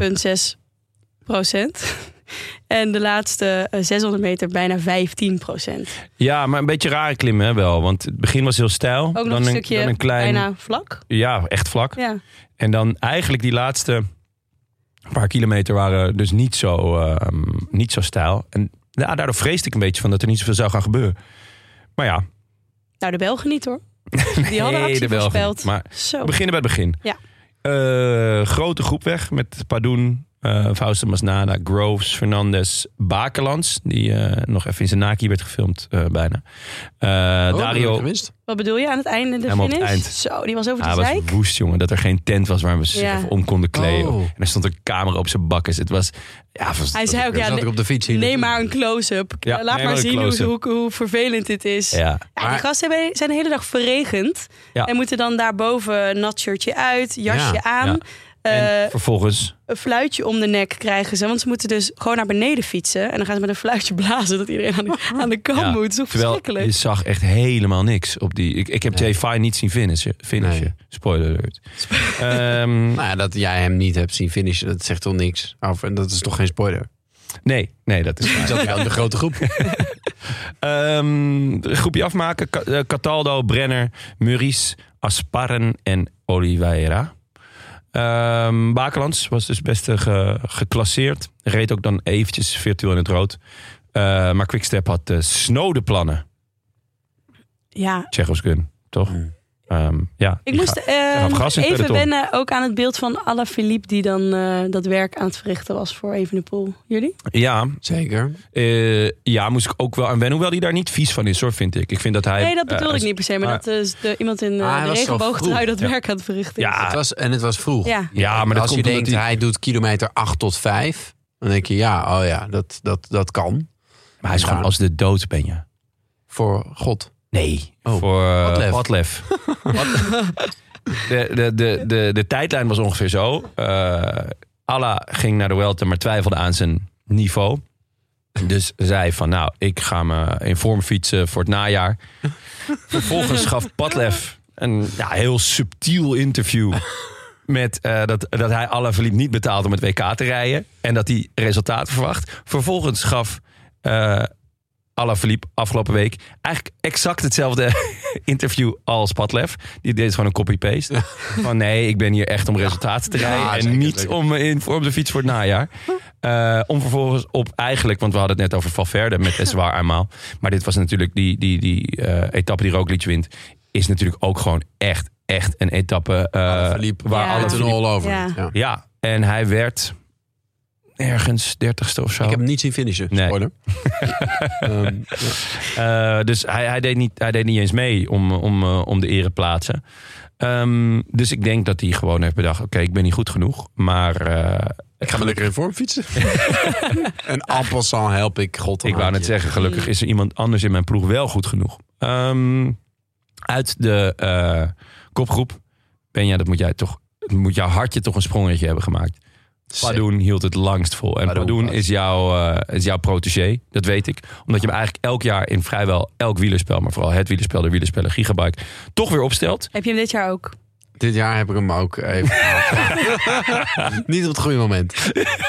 6,6%. En de laatste 600 meter bijna 15%. Ja, maar een beetje rare klimmen hè, wel. Want het begin was heel steil. Ook nog dan een stukje dan een klein, bijna vlak. Ja, echt vlak. Ja. En dan eigenlijk die laatste paar kilometer waren dus niet zo steil. En ja, daardoor vreesde ik een beetje van dat er niet zoveel zou gaan gebeuren. Maar ja. Nou, de Belgen niet hoor. Die hadden actie de Belgen voorspeld. niet. Maar Zo. we beginnen bij het begin. Ja. Grote groep weg met Padoen, Fausto Masnada, Groves, Fernandes, Bakelands. Die nog even in zijn naki werd gefilmd bijna. Dario. Gemist. Wat bedoel je aan het einde, de Helemaal op finish? het eind. Zo, die was over de Hij was zeik. woest, jongen. Dat er geen tent was waar we zich Ja. even om konden kleden. Oh. En er stond een camera op zijn bakkes. Het was... Ja, Hij zei ook, Zat ik op de fiets hier neem naartoe. maar een close-up. Ja, Laat neem maar maar een zien close-up. hoe vervelend dit is. Ja. Ja, die Maar- gasten zijn de hele dag verregend. Ja. En moeten dan daarboven een nat shirtje uit, jasje Ja, aan. ja. En Eh, vervolgens... een fluitje om de nek krijgen ze. Want ze moeten dus gewoon naar beneden fietsen. En dan gaan ze met een fluitje blazen dat iedereen aan de kant Ja, moet. Dat is toch terwijl verschrikkelijk. je zag echt helemaal niks op die... Ik heb Nee. Jay Fine niet zien finishen. Nee. Spoiler alert. Nou ja, dat jij hem niet hebt zien finishen, dat zegt toch niks over. En dat is toch geen spoiler? Nee, dat is Die waar. zat ik aan de grote groep. Groepje afmaken. Cataldo, Brenner, Muris, Asparren en Oliveira. Bakelands was dus best geclasseerd. Reed ook dan eventjes virtueel in het rood. Maar Quickstep had snode plannen. Ja, Tsjechos gun, toch? Ja, ik die moest gaf gas in het even peloton. wennen ook aan het beeld van Alaphilippe die dan dat werk aan het verrichten was voor Evenepoel. Jullie? Ja, Zeker. moest ik ook wel aan wennen. Hoewel hij daar niet vies van is, hoor, vind ik. Ik vind dat hij... Nee, dat bedoelde ik niet per se. Maar maar- dat is iemand in hij de was zo regenboogtrui vroeg. dat Ja. werk aan het verrichten is. Ja, Het was vroeg. Ja. Ja, maar dat als je komt omdat denkt, hij doet kilometer 8 tot 5, dan denk je, dat kan. Maar hij is gewoon als de dood, ben je. Voor God. Nee, Oh, voor Padlef. De tijdlijn was ongeveer zo. Alla ging naar de Vuelta, maar twijfelde aan zijn niveau. Dus zei van, nou, ik ga me in vorm fietsen voor het najaar. Vervolgens gaf Padlef een heel subtiel interview met dat hij Alaphilippe niet betaalt om het WK te rijden. En dat hij resultaten verwacht. Vervolgens gaf Alaphilippe afgelopen week eigenlijk exact hetzelfde interview als Padlef. Die deed gewoon een copy-paste. Van nee, ik ben hier echt om resultaten te rijden. Ja, en zeker, niet zeker. om in vorm de fiets voor het najaar. Om vervolgens op eigenlijk, want we hadden het net over Valverde met Eswar eenmaal. Maar dit was natuurlijk die etappe die Roglic wint. Is natuurlijk ook gewoon echt een etappe Alaphilippe, waar Ja. alle Alaphilippe all over. Ja. Ja. Ja, en hij werd ergens 30ste of zo. Ik heb hem niet zien finishen, Nee. spoiler. Dus hij deed niet eens mee om de ereplaatsen. Dus ik denk dat hij gewoon heeft bedacht, oké, ik ben niet goed genoeg. Maar Ik ga me lekker in vorm fietsen. En en passant help ik God. ik wou net zeggen, gelukkig is er iemand anders in mijn ploeg wel goed genoeg. Uit de kopgroep, Benja, moet jouw hartje toch een sprongetje hebben gemaakt. Padoen hield het langst vol. En Padoen is jouw protégé, dat weet ik. Omdat je hem eigenlijk elk jaar in vrijwel elk wielerspel, maar vooral het wielerspel, de wielerspellen Gigabyte, toch weer opstelt. Heb je hem dit jaar ook? Dit jaar heb ik hem ook even niet op het goede moment.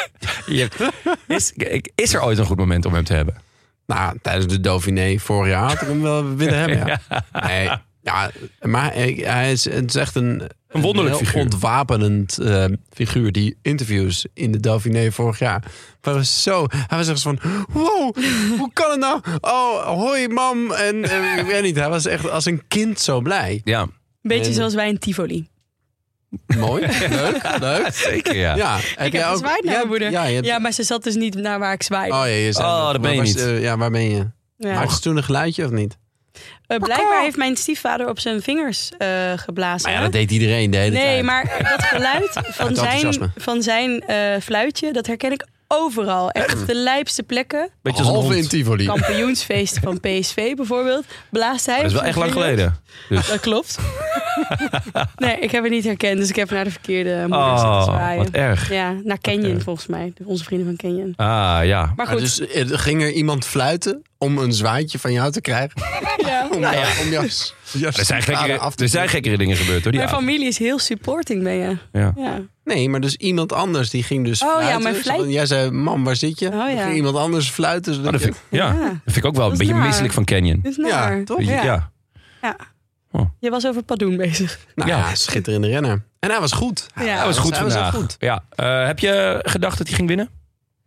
Is er ooit een goed moment om hem te hebben? Nou, tijdens de Dauphiné vorig jaar had ik hem wel willen hebben. Ja. Nee, ja, maar hij is, het is echt een wonderlijk heel figuur. ontwapenend figuur. Die interviews in de Dauphiné vorig jaar waren zo. Hij was echt van, wow, hoe kan het nou? Oh, hoi mam. En ik weet niet, hij was echt als een kind zo blij. Ja, Beetje En- zoals wij in Tivoli. Mooi, leuk. zeker ja. Ja, Ik heb gezwaaid naar mijn moeder. Ja, je hebt, Ja, maar ze zat dus niet naar waar ik zwaaide. Oh ja, je zei, Oh, dat ben je waar niet. ja, waar ben je? Ja. Maakte ze toen een geluidje of niet? Blijkbaar heeft mijn stiefvader op zijn vingers geblazen. Maar ja, dat deed iedereen de hele tijd. Nee, maar dat geluid enthousiasme. van zijn fluitje, dat herken ik overal. Echt op de lijpste plekken. Beetje als een Halve in hond. Tivoli. Kampioensfeest van PSV bijvoorbeeld. Blaast hij. Dat is wel op echt zijn lang vingers. geleden. Dus. Dat klopt. Nee, ik heb het niet herkend, dus ik heb naar de verkeerde moeder zitten Oh, zwaaien. wat erg. Ja, naar Canyon erg. volgens mij. Onze vrienden van Canyon. Ah, ja. Maar Maar goed, dus ging er iemand fluiten om een zwaaitje van jou te krijgen? Ja. Om jas Er zijn gekkere dingen gebeurd, hoor. Die Mijn avond. familie is heel supporting, ben je. Ja. Ja. Nee, maar dus iemand anders die ging dus fluiten. mijn fluit. Jij zei, mam, waar zit je? Oh, ja. Dan ging iemand anders fluiten. Dat vind ik ook wel een is beetje naar. misselijk van Canyon. Dat is naar. Ja, toch? Ja. Ja. Je was over Padoen bezig. Nou ja, schitterende renner. En hij was goed. Ja. Hij was goed hij was echt vandaag. goed. Ja. Heb je gedacht dat hij ging winnen?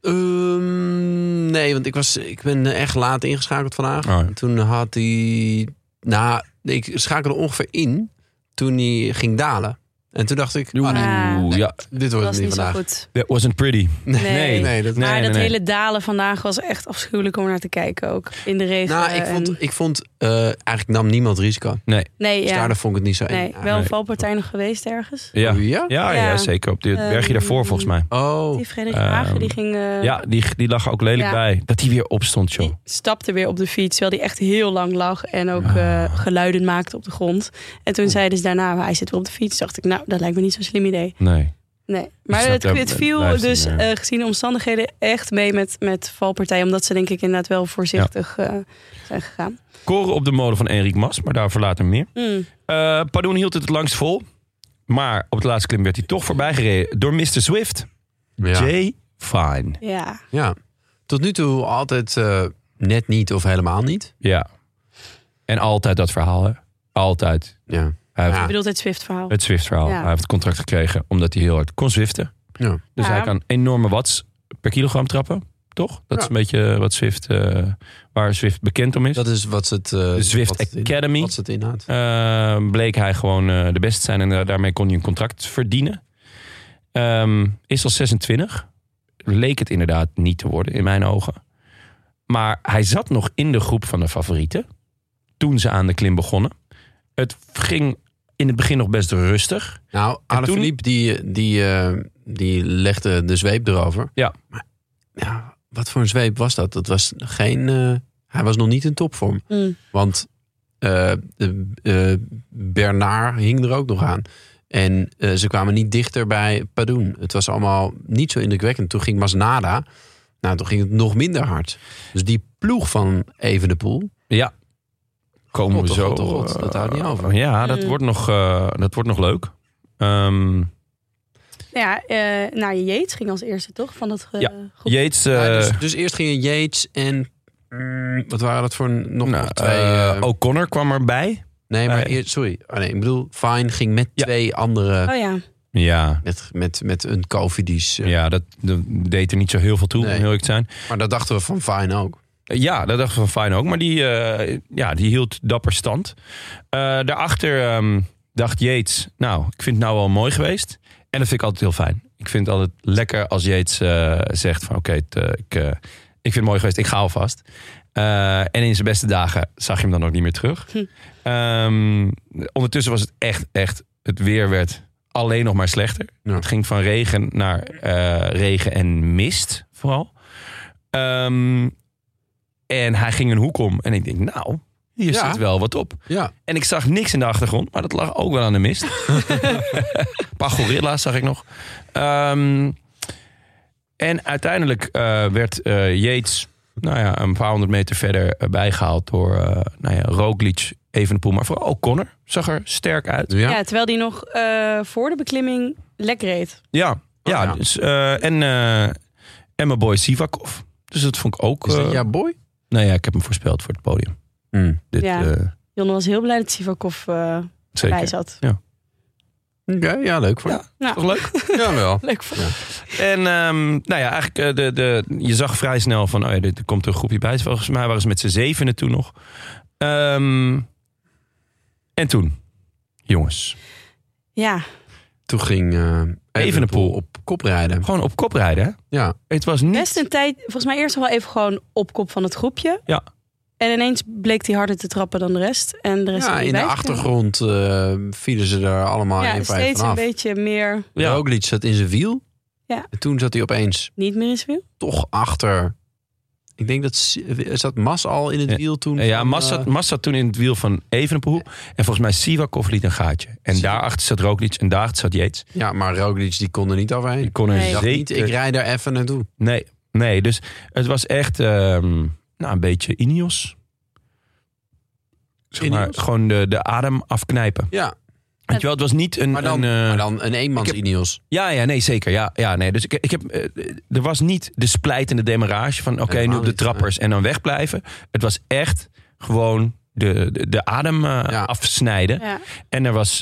Nee, want ik ben echt laat ingeschakeld vandaag. Oh, ja. Toen had hij... Nou, ik schakelde ongeveer in toen hij ging dalen. En toen dacht ik, Oeh, ja. dit Dat wordt was het niet niet zo vandaag. goed. That wasn't pretty. Nee. Nee, dat Maar dat nee. hele dalen vandaag was echt afschuwelijk om naar te kijken ook. In de regen. Nou, ik vond eigenlijk nam niemand risico. Nee. Nee, Dus ja. daardoor vond ik het niet zo Nee, eng. wel een Nee. valpartij nog geweest ergens. Ja. Oh, ja? Ja, zeker. Op het bergje daarvoor volgens mij. Oh, Die Frederik Hagen die ging... Ja, die lag er ook lelijk Ja. bij. Dat hij weer opstond, joh. Die stapte weer op de fiets, terwijl hij echt heel lang lag en ook geluiden maakte op de grond. En toen zeiden ze daarna, hij zit weer op de fiets. Dacht ik, nou, dat lijkt me niet zo'n slim idee. Nee. Nee. Maar snap dat het viel luisteren, dus ja. gezien de omstandigheden echt mee met valpartijen. Omdat ze denk ik inderdaad wel voorzichtig zijn gegaan. Koren op de molen van Enric Mas, maar daarvoor later meer. Padoen hield het langst vol. Maar op het laatste klim werd hij toch voorbij gereden door Mr. Swift. ja. Jay Fine. Ja. Ja. Tot nu toe altijd net niet of helemaal niet. Ja. En altijd dat verhaal, hè? Altijd. Ja. Hij heeft Je bedoelt het Zwift-verhaal. het Swift-verhaal. Ja. Hij heeft het contract gekregen omdat hij heel hard kon zwiften. Ja. Dus Ja. hij kan enorme watts per kilogram trappen. Toch? Dat is Ja. een beetje wat Swift, waar Swift bekend om is. Dat is wat het... de Zwift wat het in- Academy. Wat het inhoudt. Bleek hij gewoon de beste te zijn en daarmee kon hij een contract verdienen. Is al 26. Leek het inderdaad niet te worden in mijn ogen. Maar hij zat nog in de groep van de favorieten toen ze aan de klim begonnen. Het ging in het begin nog best rustig. Nou, En Alaphilippe die legde de zweep erover. Ja. Maar ja, wat voor een zweep was dat? Dat was geen... hij was nog niet in topvorm. Want Bernard hing er ook nog aan. En ze kwamen niet dichter bij Padoen. Het was allemaal niet zo indrukwekkend. Toen ging Masnada. Nou, toen ging het nog minder hard. Dus die ploeg van Evenepoel... Ja. Komen we zo. God, dat houdt niet over. Ja, dat wordt nog leuk. Ja, Yates ging als eerste toch? Van dat Ja. groep. Yates. dus eerst gingen Yates en... wat waren dat voor nog twee... O'Connor kwam erbij. nee, maar sorry. Oh, nee, ik bedoel, Fine ging met twee andere... Oh ja. Ja. Met een Cofidis. Ja, dat deed er niet zo heel veel toe, om heel eerlijk te zijn. Maar dat dachten we van Fine ook. Ja, dat dachten we van Fine ook. Maar die hield dapper stand. Daarachter dacht Yates... Nou, ik vind het nou wel mooi geweest. En dat vind ik altijd heel fijn. Ik vind het altijd lekker als Yates zegt van... Oké, ik vind het mooi geweest, ik ga alvast. En in zijn beste dagen zag je hem dan ook niet meer terug. Ondertussen was het echt... Het weer werd alleen nog maar slechter. Ja. Het ging van regen naar regen en mist vooral. En hij ging een hoek om. En ik denk, nou, hier zit wel wat op. Ja. En ik zag niks in de achtergrond. Maar dat lag ook wel aan de mist. Een paar gorilla's zag ik nog. En uiteindelijk werd Yates een paar 100 meter verder bijgehaald door Roglic, Evenepoel. Maar vooral O'Connor zag er sterk uit. Ja. Ja, terwijl die nog voor de beklimming lek reed. Ja. ja. Dus, en mijn boy Sivakov. Dus dat vond ik ook... Is dat jouw boy? Nou ja, ik heb hem voorspeld voor het podium. Jonne was heel blij dat Sivakov erbij Zeker. zat. Ja. Oké, ja, leuk voor je. Nou, Toch leuk? Ja, wel. leuk voor En eigenlijk, je zag vrij snel van, er komt een groepje bij. Volgens mij waren ze met z'n 7 toen nog. En toen, jongens. Ja, Toen ging Evenepoel op kop rijden. Gewoon op kop rijden, hè? Ja. Het was niet... best een tijd. Volgens mij eerst wel even gewoon op kop van het groepje. Ja. En ineens bleek hij harder te trappen dan de rest. En de rest Ja, had in hij de bij. achtergrond vielen ze er allemaal Ja, één vijf steeds vanaf. een beetje meer. Ja. Roglic zat in zijn wiel. Ja. En toen zat hij opeens Niet meer in zijn wiel. toch achter. Ik denk dat zat Mas al in het wiel toen. Ja, van, Mas zat toen in het wiel van Evenepoel. En volgens mij Sivakov liet een gaatje. En daarachter zat Roglic en daarachter zat Yates. Ja, maar Roglic die kon er niet overheen. Die kon er Nee. Ik dacht niet, zeker... ik rijd daar even naartoe. Nee, dus het was echt een beetje Ineos. zeg maar, gewoon de adem afknijpen. Ja, Weet je wel, het was niet een... maar dan een eenmans Ineos. Ja, nee, zeker. Ja, nee. Dus ik heb, er was niet de splijtende demarrage van oké, nu op de trappers en dan wegblijven. Het was echt gewoon de adem afsnijden. Ja. En er was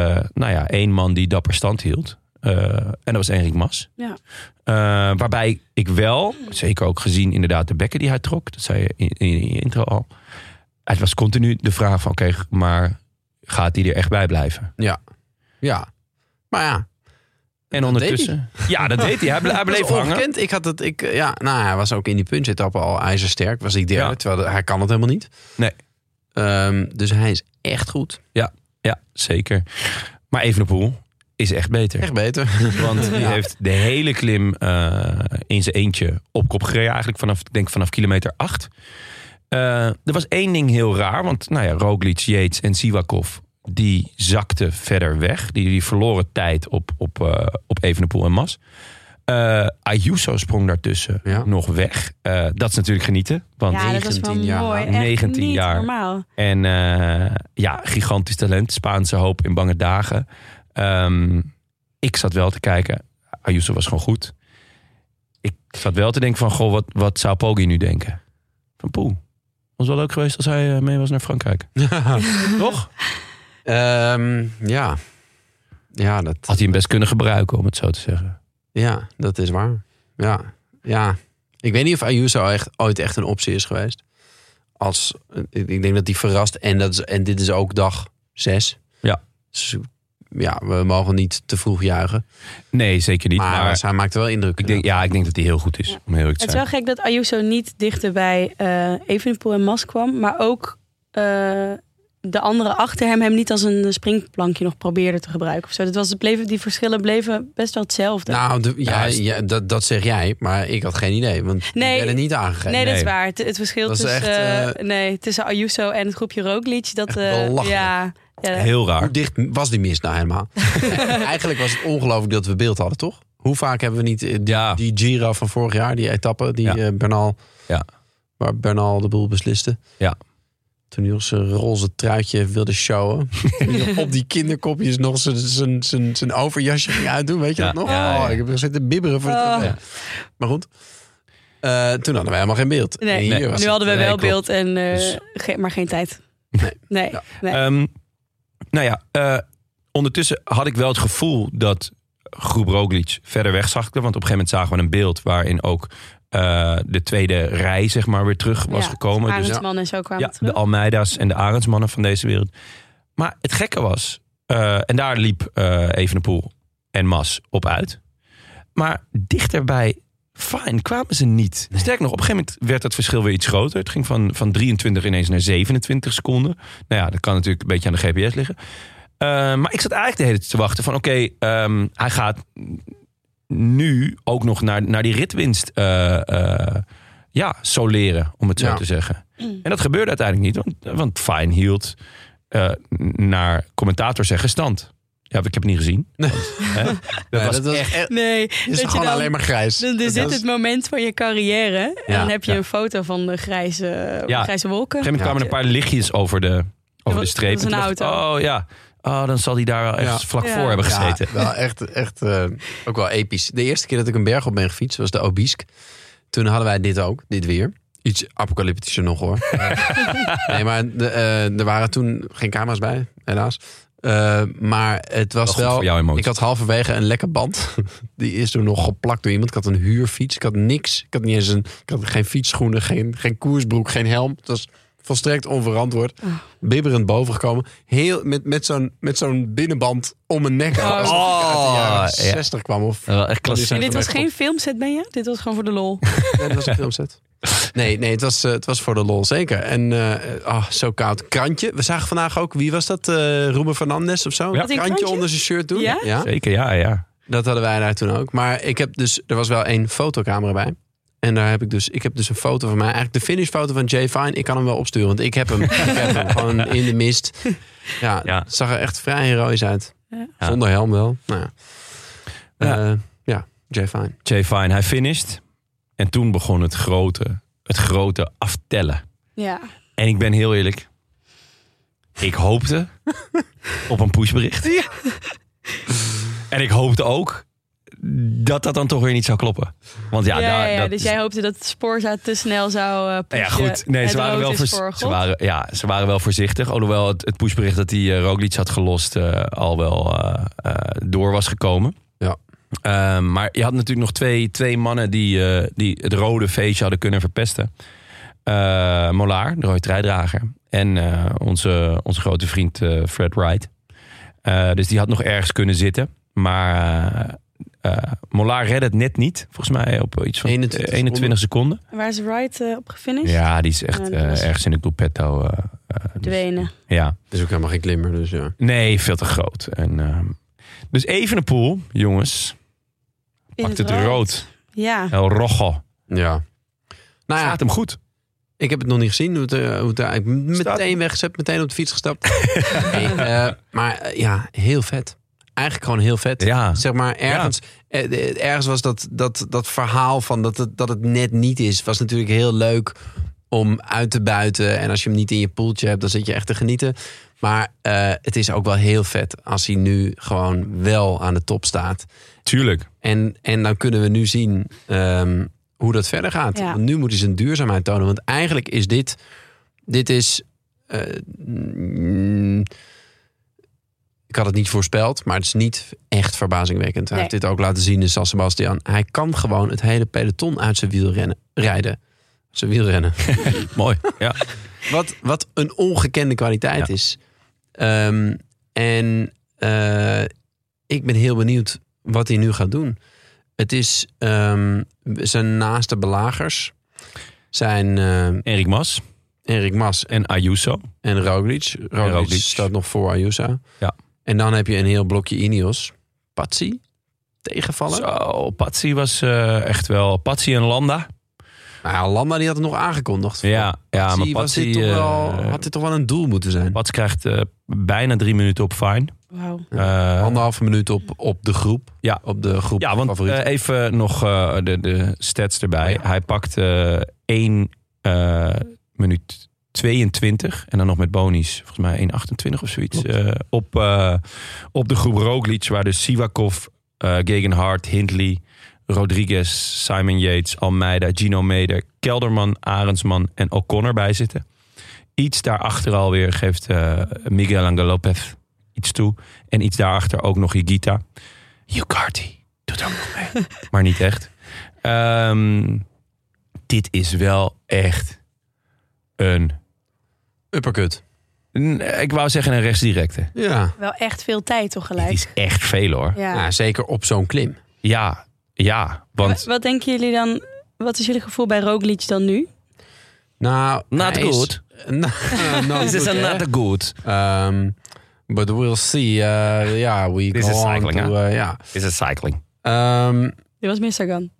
1 man die dapper stand hield. En dat was Enric Mas. Ja. Waarbij ik wel, zeker ook gezien inderdaad de bekken die hij trok. Dat zei je in je intro al. Het was continu de vraag van oké, maar gaat hij er echt bij blijven? Ja. Maar ja. En ondertussen... Ja, dat deed hij. Hij bleef hangen. Ongekend. Hij was ook in die punch-etappe al ijzersterk. Was ik derde, terwijl hij kan het helemaal niet. Nee. Dus hij is echt goed. Ja, zeker. Maar Evenepoel is echt beter. Echt beter. Want die heeft de hele klim in zijn eentje op kop gereden. Eigenlijk vanaf kilometer 8. Er was 1 ding heel raar. Want Roglic, Yates en Sivakov... die zakten verder weg. Die verloren tijd op Evenepoel en Mas. Ayuso sprong daartussen nog weg. Dat is natuurlijk genieten. Want dat was wel 19 jaar. mooi. Echt 19 niet jaar. normaal. En gigantisch talent. Spaanse hoop in bange dagen. Ik zat wel te kijken. Ayuso was gewoon goed. Ik zat wel te denken van... Goh, wat zou Poggi nu denken? Van poeh. Was wel leuk geweest als hij mee was naar Frankrijk. Toch? Ja, dat Had hij hem best kunnen gebruiken, om het zo te zeggen. Ja, dat is waar. Ja. Ik weet niet of Ayuso ooit echt een optie is geweest. Ik denk dat hij verrast. En dit is ook dag 6. Ja. Dus, we mogen niet te vroeg juichen. Nee, zeker niet. Maar hij maakte wel indruk. Ik denk dat hij heel goed is, om heel eerlijk te Het is zijn. wel gek dat Ayuso niet dichter bij Evenepoel en Mas kwam. Maar ook de anderen achter hem niet als een springplankje nog probeerde te gebruiken. Of zo. Die verschillen bleven best wel hetzelfde. Nou, dat zeg jij. Maar ik had geen idee. Want die werden niet aangegeven. Nee, dat is waar. Het verschil Dat is tussen Ayuso en het groepje Roglic. Dat, belachelijk. Heel raar. Hoe dicht was die mist nou helemaal? Eigenlijk was het ongelooflijk dat we beeld hadden, toch? Hoe vaak hebben we niet die Giro van vorig jaar, die etappe, die Bernal, waar Bernal de boel besliste. Ja. Toen hij nog zijn roze truitje wilde showen. Toen hij op die kinderkopjes nog zijn overjasje ging uitdoen. Weet je dat nog? Ik heb er zitten bibberen voor de tv. Maar goed. Toen hadden wij helemaal geen beeld. Nee, nu hadden we wel beeld, en maar geen tijd. Nee. Ondertussen had ik wel het gevoel dat groep Roglic verder wegzakte. Want op een gegeven moment zagen we een beeld waarin ook de tweede rij zeg maar weer terug was gekomen. De Arendsmannen en zo kwamen terug. De Almeida's en de Arendsmannen van deze wereld. Maar het gekke was, en daar liep Evenepoel en Mas op uit. Maar dichterbij Fine kwamen ze niet. Nee. Sterker nog, op een gegeven moment werd het verschil weer iets groter. Het ging van 23 ineens naar 27 seconden. Nou ja, dat kan natuurlijk een beetje aan de GPS liggen. Maar ik zat eigenlijk de hele tijd te wachten van hij gaat nu ook nog naar die ritwinst soleren, om het zo te zeggen. En dat gebeurde uiteindelijk niet, want Fine hield naar commentator zeggen stand. Ja, ik heb het niet gezien. Nee. Dat was echt... Nee, het is gewoon alleen maar grijs. Er zit het moment van je carrière. En dan heb je een foto van de grijze wolken. Op een gegeven moment kwamen er een paar lichtjes over de streep. Dat was een auto. Dan zal hij daar wel echt vlak voor hebben gezeten. Ja, wel echt ook wel episch. De eerste keer dat ik een berg op ben gefietst was de Obisque. Toen hadden wij dit weer. Iets apocalyptischer nog hoor. Nee, maar er waren toen geen camera's bij, helaas. Maar het was wel ik had halverwege een lekke band. Die is toen nog geplakt door iemand. Ik had een huurfiets. Ik had niks. Ik had geen fietsschoenen, geen koersbroek, geen helm. Het was volstrekt onverantwoord. Bibberend bovengekomen. Heel met zo'n binnenband om mijn nek. Uit de jaren 60 kwam. Echt klassiek. En dit was geen filmset, ben je? Dit was gewoon voor de lol. Nee, dat was een filmset. Nee, het was voor de lol, zeker. En zo koud. Krantje. We zagen vandaag ook, wie was dat? Ruben Fernandes of zo? Ja. Krantje onder zijn shirt doen. Ja? Zeker, ja. Dat hadden wij daar toen ook. Maar er was wel 1 fotocamera bij. En daar heb ik heb dus een foto van mij. Eigenlijk de finishfoto van Jay Fine. Ik kan hem wel opsturen, want ik heb hem. Gewoon in de mist. Ja, het zag er echt vrij heroïs uit. Ja. Zonder helm wel. Nou Jay Fine. Jay Fine, hij finished. En toen begon het grote aftellen. Ja. En ik ben heel eerlijk. Ik hoopte op een pushbericht. En ik hoopte ook dat dan toch weer niet zou kloppen. Want dus jij hoopte dat Sporza te snel zou pushen. Ja, goed. Nee, ze waren wel voorzichtig. Alhoewel het pushbericht dat die Roglic had gelost al wel door was gekomen. Ja. Maar je had natuurlijk nog twee mannen die het rode feestje hadden kunnen verpesten. Mollard, de rode truidrager. En onze grote vriend Fred Wright. Dus die had nog ergens kunnen zitten. Maar Mollard redde het net niet. Volgens mij op iets van 21 seconden. Waar is Wright op gefinished? Ja, die is echt ergens in het Gruppetto. Dwenen. Ja. Het is ook helemaal geen klimmer, dus ja. Nee, veel te groot. Dus Evenepoel, jongens. Pakt het rood. Ja. El Rojo. Ja. Nou ja, Gaat hem goed. ik heb het nog niet gezien. Hoe het ik meteen weggezet, meteen op de fiets gestapt. Maar ja, heel vet. Eigenlijk gewoon heel vet. Ja. Zeg maar, ergens was dat verhaal van dat het net niet is, was natuurlijk heel leuk om uit te buiten. En als je hem niet in je poeltje hebt, dan zit je echt te genieten. Maar het is ook wel heel vet als hij nu gewoon wel aan de top staat. Tuurlijk. En dan kunnen we nu zien hoe dat verder gaat. Ja. Want nu moet hij zijn duurzaamheid tonen. Want eigenlijk is dit is... ik had het niet voorspeld, maar het is niet echt verbazingwekkend. Hij heeft dit ook laten zien in San Sebastian. Hij kan gewoon het hele peloton uit zijn wiel rijden. Zijn wielrennen. Mooi, ja. Wat een ongekende kwaliteit is. Ik ben heel benieuwd wat hij nu gaat doen. Het is zijn naaste belagers zijn Enric Mas en Ayuso. en Roglic. Roglic staat nog voor Ayuso. Ja. En dan heb je een heel blokje Ineos. Patsi tegenvallen. Zo, Patsi was echt wel... Patsi en Landa. Nou ja, Landa die had het nog aangekondigd. Ja, maar Patsi... had dit toch wel een doel moeten zijn. Patsi krijgt bijna 3 minuten op fine. Wauw. 1,5 minuut op de groep. Ja. Op de groep. Ja, want even nog de stats erbij. Ja. Hij pakt 1 minuut 22 en dan nog met bonies, volgens mij 1,28 of zoiets. Op de groep Roglic, waar dus Sivakov, Gegenhardt, Hindley, Rodriguez, Simon Yates, Almeida, Gino Meder, Kelderman, Arendsman en O'Connor bij zitten. Iets daarachter alweer geeft Miguel Angel Lopez iets toe. En iets daarachter ook nog Higuita. Ucarty doet ook nog mee. Maar niet echt. Dit is wel echt een... uppercut. Ik wou zeggen een rechtsdirecte. Ja. Wel echt veel tijd toch gelijk. Het is echt veel hoor. Ja. Zeker op zo'n klim. Ja, want... Wat denken jullie dan... Wat is jullie gevoel bij Roglic dan nu? Nou, not good. This is not good. But we'll see. We This go is on cycling, to... This is cycling. Dit was Misagan.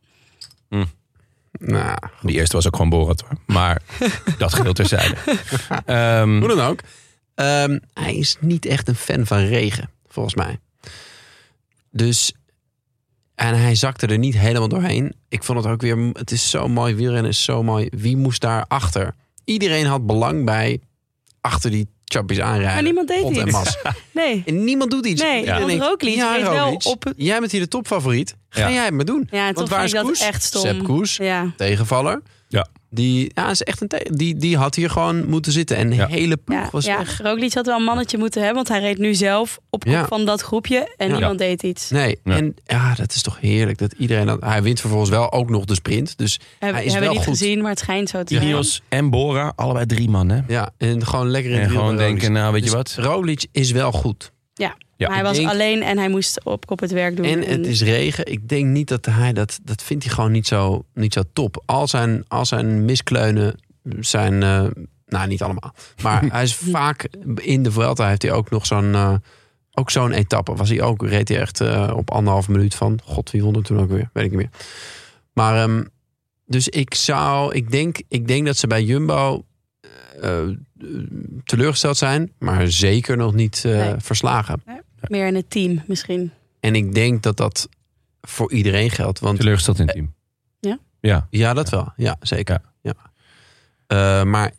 Nou, die eerste was ook gewoon Borat hoor. Maar dat geheel terzijde. Hoe dan ook. Hij is niet echt een fan van regen, volgens mij. Dus... En hij zakte er niet helemaal doorheen. Ik vond het ook weer... Het is zo mooi. Wielrennen is zo mooi. Wie moest daar achter? Iedereen had belang bij... achter die chappies aanrijden. Maar niemand deed iets. Nee. En niemand doet iets. Nee, want Roglic weet wel op... Jij bent hier de topfavoriet. Ga jij het maar doen. Ja, want waar is Koes? Echt stom. Sepp Koes, tegenvaller. Ja. Die is echt die had hier gewoon moeten zitten. En de hele ploeg was weg. Roglic had wel een mannetje moeten hebben. Want hij reed nu zelf op kop van dat groepje. En niemand deed iets. Nee, en dat is toch heerlijk. Dat iedereen hij wint vervolgens wel ook nog de sprint. Dus hij is wel niet goed. Gezien, maar het schijnt zo te zijn. Ineos en Bora, allebei 3 man hè? Ja, en gewoon lekker in het wiel. En gewoon denken, nou weet je wat? Roglic is wel goed. Ja. Maar hij was alleen en hij moest op kop het werk doen. En het is regen. Ik denk niet dat hij dat vindt hij gewoon niet zo top. Al zijn miskleunen zijn, niet allemaal. Maar hij is vaak in de Vuelta heeft hij ook nog zo'n etappe. Reed hij echt op 1,5 minuut van. God, wie won er toen ook weer? Weet ik niet meer. Maar dus ik denk dat ze bij Jumbo teleurgesteld zijn, maar zeker nog niet verslagen. Nee. Meer in het team misschien. En ik denk dat voor iedereen geldt. Want teleurgesteld in het team. Ja? Ja, dat wel. Ja, zeker. Ja. Maar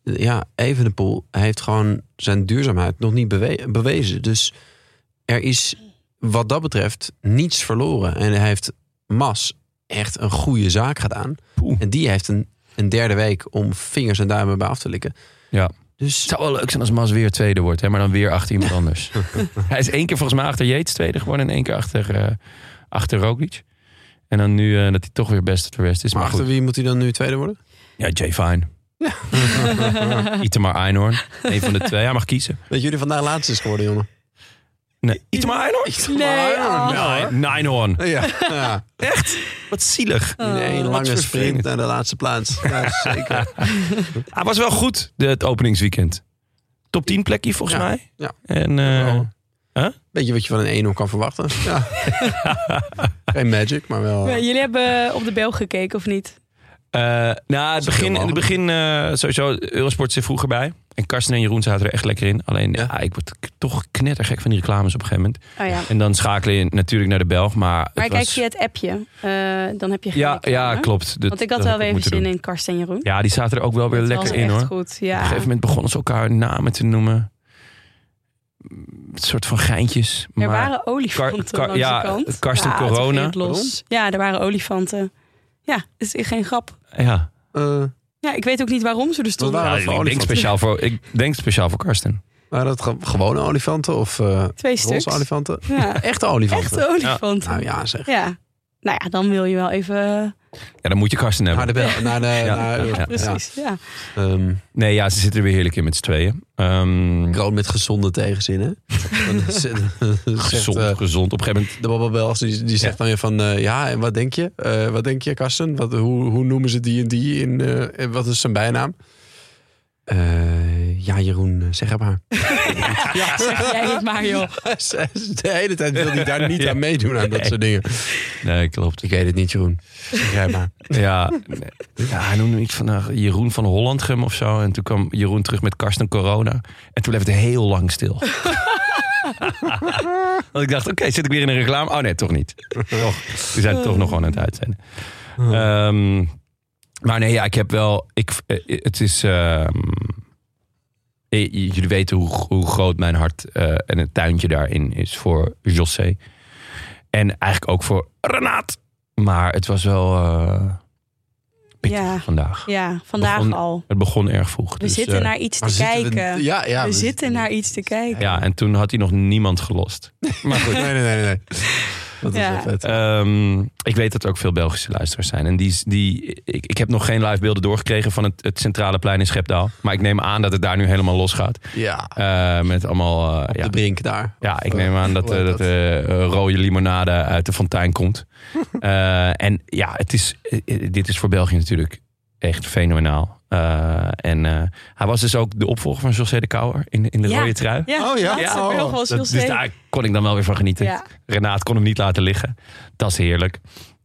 Evenepoel heeft gewoon zijn duurzaamheid nog niet bewezen. Dus er is wat dat betreft niets verloren. En hij heeft Mas echt een goede zaak gedaan. Poeh. En die heeft een derde week om vingers en duimen bij af te likken. Ja. Dus Het zou wel leuk zijn als Mas weer tweede wordt, hè, maar dan weer achter iemand anders. Hij is 1 keer volgens mij achter Yates tweede geworden en 1 keer achter Roglic. En dan nu dat hij toch weer best het verwest is. maar achter goed. wie moet hij dan nu tweede worden? Ja, Jay Fine. Itamar Einhorn. Een van de 2. Hij mag kiezen. Dat jullie vandaag laatste is geworden, jongen. Nee. Itamar Einhorn? Nee, Einhorn. Ja. Echt? Wat zielig. In één Wat lange sprint vervelend. naar de laatste plaats. Ja, zeker. Hij was wel goed, het openingsweekend. Top 10 plekje volgens Ja. mij. Ja. En Weet je wat je van een 1 kan verwachten? Ja. Geen magic, maar wel... jullie hebben op de Belg gekeken of niet? in het begin sowieso Eurosport zit vroeger bij. En Karsten en Jeroen zaten er echt lekker in. Alleen ik word toch knettergek van die reclames op een gegeven moment. Oh ja. En dan schakelen je natuurlijk naar de Belg. Maar Kijk via het appje. Dan heb je geen reclame. Ja, klopt. Want ik had wel weer even zin in Karsten en Jeroen. Ja, die zaten er ook wel weer Dat lekker was in echt hoor. goed, ja. Op een gegeven moment begonnen ze elkaar namen te noemen. Een soort van geintjes. Er Maar waren olifanten langs de kant. Karsten toen Corona. ging het los. Ja, er waren olifanten. Ja, het is geen grap. Ja. Ja, ik weet ook niet waarom ze er stonden. Wat waren Ja, ik denk speciaal voor Karsten. Waren dat gewone olifanten of 2 stuks. roze olifanten? Ja. Echte olifanten? Echte olifanten. Nou ja, zeg. Ja. Nou ja, dan wil je wel even... Ja, dan moet je Karsten hebben. Naar de Ja. Precies, ja. Nee, ja, ze zitten er weer heerlijk in met z'n tweeën. Kroon met gezonde tegenzin, hè? Gezond. Op een gegeven moment... De babbelbels die zegt dan weer van... en wat denk je? Wat denk je, Karsten? Hoe noemen ze die en die? En wat is zijn bijnaam? Jeroen, zeg het maar. Zeg jij het maar, joh. De hele tijd wil hij daar niet aan meedoen aan dat soort dingen. Nee, klopt. Ik weet het niet, Jeroen. Zeg jij maar. Ja, hij noemde iets van Jeroen van Hollandgem of zo. En toen kwam Jeroen terug met Karsten Corona. En toen bleef het heel lang stil. Want ik dacht, oké, zit ik weer in een reclame? Oh nee, toch niet. Toch. We zijn toch nog gewoon aan het uitzenden. Maar nee, ja, ik heb wel... het is... jullie weten hoe groot mijn hart en het tuintje daarin is voor José. En eigenlijk ook voor Renaat. Maar het was wel pittig vandaag. Ja, vandaag al. Het begon erg vroeg. We dus, zitten naar iets te kijken. We zitten naar iets te kijken. Ja, en toen had hij nog niemand gelost. Maar goed. Nee. Dat is wel vet. Ik weet dat er ook veel Belgische luisteraars zijn. En ik heb nog geen live beelden doorgekregen van het centrale plein in Schepdaal. Maar ik neem aan dat het daar nu helemaal los gaat. Ja. Met allemaal... Op de brink daar. Ja, ik neem aan dat rode limonade uit de fontein komt. En ja, dit is voor België natuurlijk echt fenomenaal. Hij was dus ook de opvolger van José de Kouwer in de rode trui. Ja. Oh ja? Dus daar kon ik dan wel weer van genieten. Ja. Renaat kon hem niet laten liggen. Dat is heerlijk.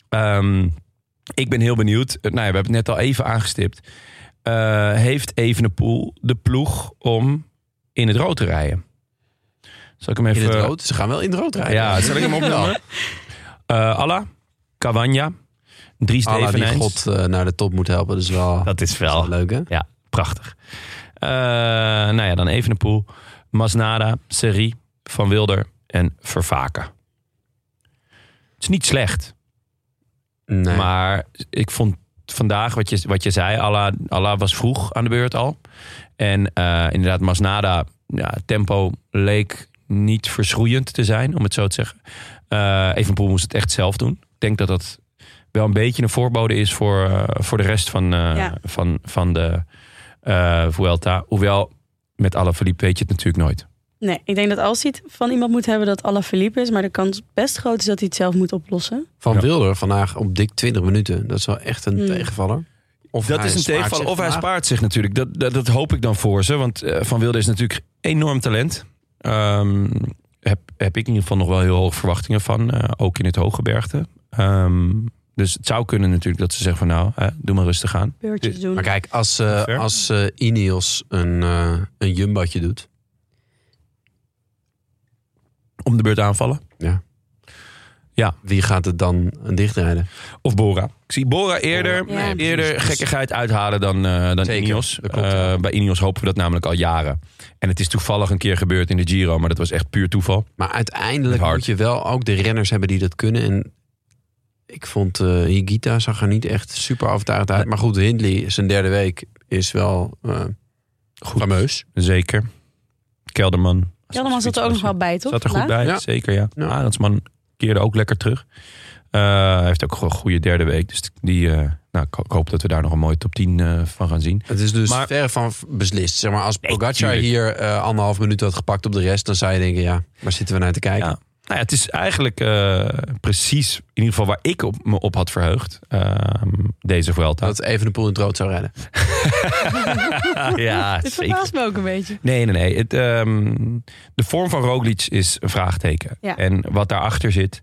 Ik ben heel benieuwd. We hebben het net al even aangestipt. Heeft Evenepoel de ploeg om in het rood te rijden? Zal ik hem even... In het rood? Ze gaan wel in het rood rijden. Ja, zal ik hem opnoemen? Alla, Cavagna, Dries de Allah die Eveneins. God naar de top moet helpen. Dus wel, Dat is wel leuk, hè? Ja, prachtig. Dan Evenepoel, Masnada, Serri, Van Wilder en Vervaken. Het is niet slecht. Nee. Maar ik vond vandaag wat je zei, Allah was vroeg aan de beurt al. En inderdaad, Masnada, tempo leek niet verschroeiend te zijn, om het zo te zeggen. Evenepoel moest het echt zelf doen. Ik denk dat dat wel een beetje een voorbode is voor de rest van de Vuelta. Hoewel, met Alaphilippe weet je het natuurlijk nooit. Nee, ik denk dat als hij het van iemand moet hebben dat Alaphilippe is, maar de kans best groot is dat hij het zelf moet oplossen. Van Wilder vandaag op dik 20 minuten. Dat is wel echt een tegenvaller. Dat is een tegenvaller. Of hij spaart zich natuurlijk. Dat hoop ik dan voor ze. Want Van Wilder is natuurlijk enorm talent. Heb ik in ieder geval nog wel heel hoge verwachtingen van. Ook in het Hooggebergte. Dus het zou kunnen natuurlijk dat ze zeggen van doe maar rustig aan. Beurtjes doen. Maar kijk, als Ineos een jumbootje doet. Om de beurt aanvallen. Ja. Wie gaat het dan dichtrijden? Of Bora. Ik zie Bora eerder gekkigheid uithalen dan Zeker, Ineos. dat klopt, ja. Bij Ineos hopen we dat namelijk al jaren. En het is toevallig een keer gebeurd in de Giro, maar dat was echt puur toeval. Maar uiteindelijk Hard. moet je wel ook de renners hebben die dat kunnen. En ik vond Higuita zag er niet echt super overtuigend uit. Maar goed, Hindley, zijn derde week, is wel fameus. Zeker. Kelderman. Kelderman zat er ook nog wel bij, toch? Zat er goed bij, Ja. zeker ja. Ja. Arendsman keerde ook lekker terug. Hij heeft ook gewoon een goede derde week. Dus ik hoop dat we daar nog een mooie top 10 van gaan zien. Het is dus Maar- verre van beslist. Zeg maar, als Pogacar tuurlijk. hier 1,5 minuut had gepakt op de rest, dan zou je denken, ja, waar zitten we naar te kijken? Ja. Nou ja, het is eigenlijk precies in ieder geval waar ik me op had verheugd. Deze Vuelta. Dat Evenepoel in het rood zou redden. Ja, Dit zeker. verbaast me ook een beetje. Nee. De vorm van Roglic is een vraagteken. Ja. En wat daarachter zit,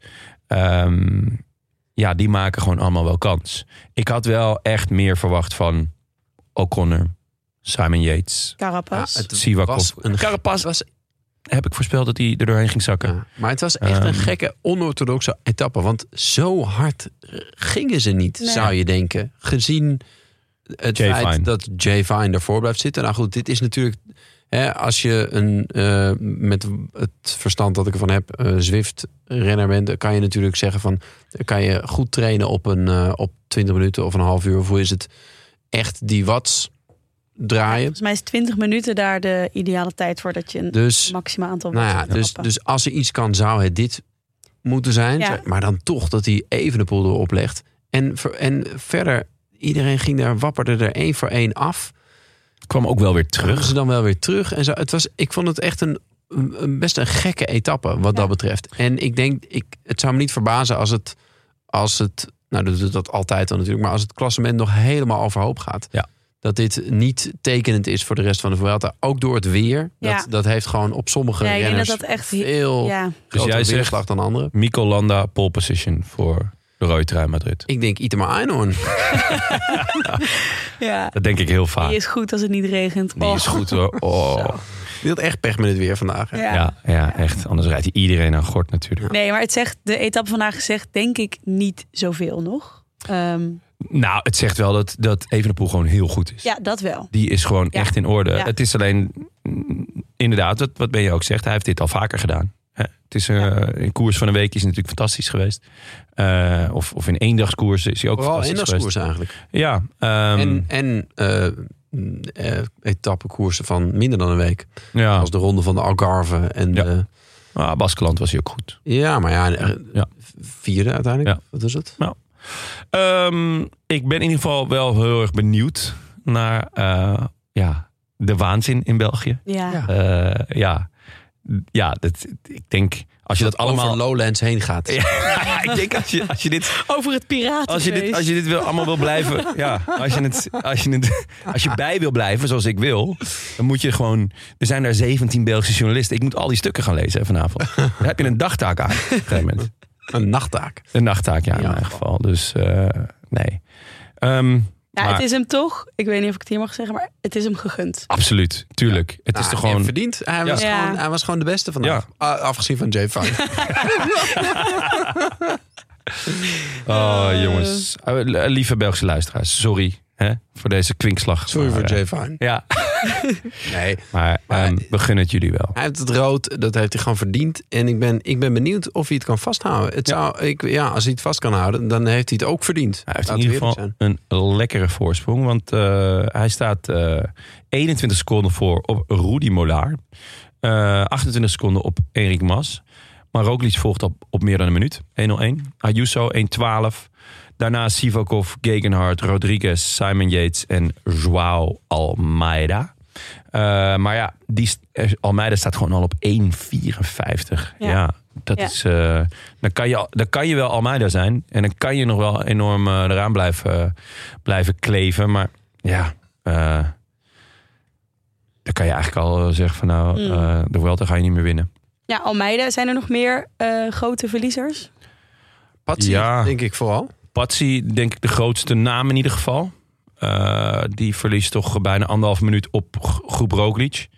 die maken gewoon allemaal wel kans. Ik had wel echt meer verwacht van O'Connor, Simon Yates, Carapaz. Ja, het Sivakov. was een Carapaz was, heb ik voorspeld dat hij er doorheen ging zakken. ja, maar het was echt een gekke, onorthodoxe etappe. Want zo hard gingen ze niet, Nee. zou je denken. Gezien het Jay feit Vine. dat Jay Vine ervoor blijft zitten. Nou goed, dit is natuurlijk... als je met het verstand dat ik ervan heb, Zwift-renner bent, dan kan je natuurlijk zeggen van, dan kan je goed trainen op 20 minuten of een half uur. Of hoe is het echt die watts draaien? Volgens mij is 20 minuten daar de ideale tijd voor dat je een Dus, maximaal aantal nou ja, watts moet dus, trappen. dus als er iets kan, zou het dit moeten zijn. Ja. Maar dan toch dat hij Evenepoel erop legt. En verder, iedereen ging daar, wapperde er 1 voor 1 af. Kwam ook wel weer Kwamen terug. ze dan wel weer terug. En zo. Ik vond het echt best een gekke etappe wat dat betreft. En ik denk, het zou me niet verbazen als het nou, dat doet dat altijd dan natuurlijk, maar als het klassement nog helemaal overhoop gaat. Ja. Dat dit niet tekenend is voor de rest van de Vuelta. Ook door het weer. Ja. Dat heeft gewoon op sommige Ja, ik denk renners dat dat echt... veel Ja. Dus grotere jij zegt weerslag dan anderen. Mikel Landa pole position voor de rode trui Madrid. Ik denk Itamar Einhorn. Ja. Dat denk ik heel vaak. Die is goed als het niet regent. Die is goed hoor. Oh. Die had echt pech met het weer vandaag. Hè? Ja. Ja, echt. Anders rijdt hij iedereen aan gort natuurlijk. Nee, maar het zegt, de etappe vandaag zegt denk ik niet zoveel nog. Nou, het zegt wel dat Evenepoel gewoon heel goed is. Ja, dat wel. Die is gewoon Ja. echt in orde. Ja. Het is alleen, inderdaad, wat Ben je ook zegt, hij heeft dit al vaker gedaan. Hè? Het is een koers van een week is natuurlijk fantastisch geweest. Of in eendagskoers is hij ook Vooral fantastisch eendagskoers geweest. eigenlijk. Ja, etappekoersen van minder dan een week. ja. Als de ronde van de Algarve. En Ja. Baskeland was hij ook goed. maar Ja. vierde uiteindelijk. Ja. Wat is het? Ik ben in ieder geval wel heel erg benieuwd naar de waanzin in België. Ja. Ik denk als je dat allemaal over Lowlands heen gaat. Ja, ik denk als je dit Over het piratenfeest. als je dit allemaal wil blijven, ja, als je bij wil blijven zoals ik wil, dan moet je gewoon. Er zijn daar 17 Belgische journalisten. Ik moet al die stukken gaan lezen vanavond. Daar heb je een dagtaak aan. Op een gegeven moment. Een nachttaak. Een nachttaak, ja, in Ja. mijn geval. Dus nee. Ja, Maar- het is hem toch, ik weet niet of ik het hier mag zeggen, maar het is hem gegund. Absoluut, tuurlijk. Het is toch gewoon. verdiend. Hij was gewoon de beste vandaag. Afgezien van Jay Vine. Oh, jongens. Lieve Belgische luisteraars, sorry hè, voor deze kwinkslag. Sorry Maar, voor Jay Vine. Ja, Nee, maar we gunnen het jullie wel. hij heeft het rood. Dat heeft hij gewoon verdiend. En ik ben benieuwd of hij het kan vasthouden. Als hij het vast kan houden, dan heeft hij het ook verdiend. Hij heeft in Laten we ieder eerlijk geval een lekkere voorsprong. Want hij staat 21 seconden voor op Rudy Mollard. 28 seconden op Enric Mas. Maar Roglic volgt op meer dan een minuut. 1:01. Ayuso 1:12. Daarna Sivakov, Gegenhardt, Rodriguez, Simon Yates en Joao Almeida. Maar ja, Almeida staat gewoon al op 1:54. Ja, dat is. Dan kan je wel Almeida zijn. En dan kan je nog wel enorm eraan blijven kleven. Maar ja, dan kan je eigenlijk al zeggen van nou, de Vuelta ga je niet meer winnen. Ja, Almeida, zijn er nog meer grote verliezers? Patsy, Ja. denk ik vooral. Patsy, denk ik de grootste naam in ieder geval. Die verliest toch bijna 1,5 minuut op groep Roglic.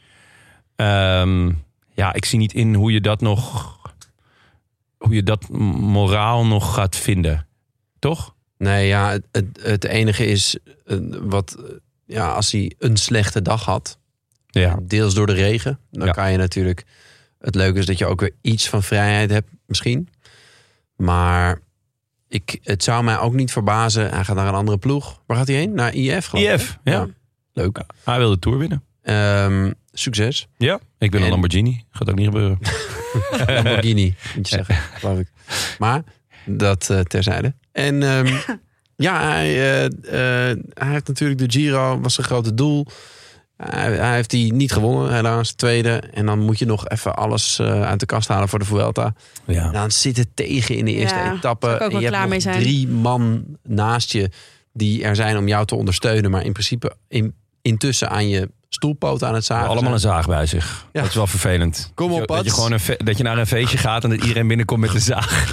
Ik zie niet in hoe je dat moraal nog gaat vinden. Toch? Nee, ja, het enige is als hij een slechte dag had, deels door de regen, dan kan je natuurlijk. Het leuke is dat je ook weer iets van vrijheid hebt, misschien. Maar het zou mij ook niet verbazen. Hij gaat naar een andere ploeg. Waar gaat hij heen? Naar IF, geloof ik. IF, ja. Leuk. Hij wil de Tour winnen. Succes. Ja, ik ben een Lamborghini. Gaat ook niet gebeuren. Lamborghini, moet je zeggen, geloof ik. Maar dat terzijde. En hij heeft natuurlijk de Giro, was zijn grote doel. Hij heeft die niet gewonnen, helaas, tweede. En dan moet je nog even alles uit de kast halen voor de Vuelta. Ja. Dan zit het tegen in de eerste etappe. En je hebt nog 3 man naast je die er zijn om jou te ondersteunen. Maar in principe intussen aan je stoelpoot aan het zagen. Allemaal een zaag bij zich. Ja. Dat is wel vervelend. Kom op, dat je gewoon dat je naar een feestje gaat en dat iedereen binnenkomt met een zaag.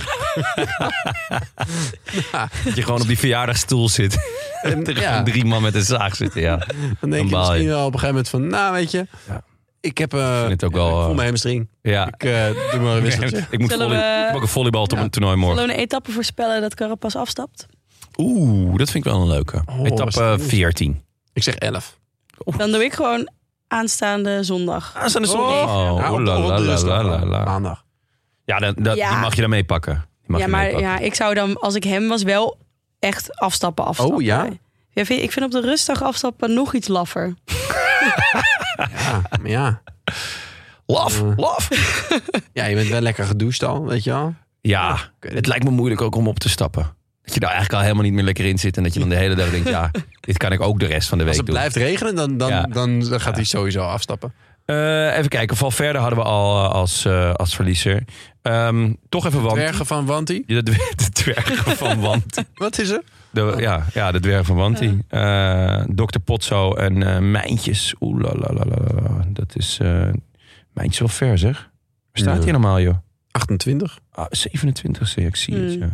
Dat je gewoon op die verjaardagsstoel zit. En er gewoon 3 man met een zaag zitten. Ja. Dan denk je misschien wel op een gegeven moment van, nou weet je, ik heb ik voel mijn hamstring. Ja. Ik doe maar een wisseltje. Ik moet ook een volleybaltoernooi morgen. Zullen we een etappe voorspellen dat Carapaz afstapt? Dat vind ik wel een leuke. Etappe 14. Ik zeg 11. Dan doe ik gewoon aanstaande zondag. Aanstaande zondag? Maandag. Ja, die mag je dan meepakken. Ik zou dan, als ik hem was, wel echt afstappen. Oh ja? Ik vind op de rustdag afstappen nog iets laffer. Ja. Laf. Ja, je bent wel lekker gedoucht al, weet je wel. Ja, het lijkt me moeilijk ook om op te stappen. Dat je daar eigenlijk al helemaal niet meer lekker in zit. En dat je dan de hele dag denkt, dit kan ik ook de rest van de week doen. Als het blijft regenen, dan gaat hij sowieso afstappen. Even kijken, Valverde hadden we al als verliezer. Toch even Wanty. De dwergen van Wanty? Ja, de dwergen van Wanty. Wat is er? De dwergen van Wanty. Dr. Potso en Mijntjes. Dat is Mijntjes wel ver, zeg. Waar staat hij normaal, joh? 28. 27, ik zie het,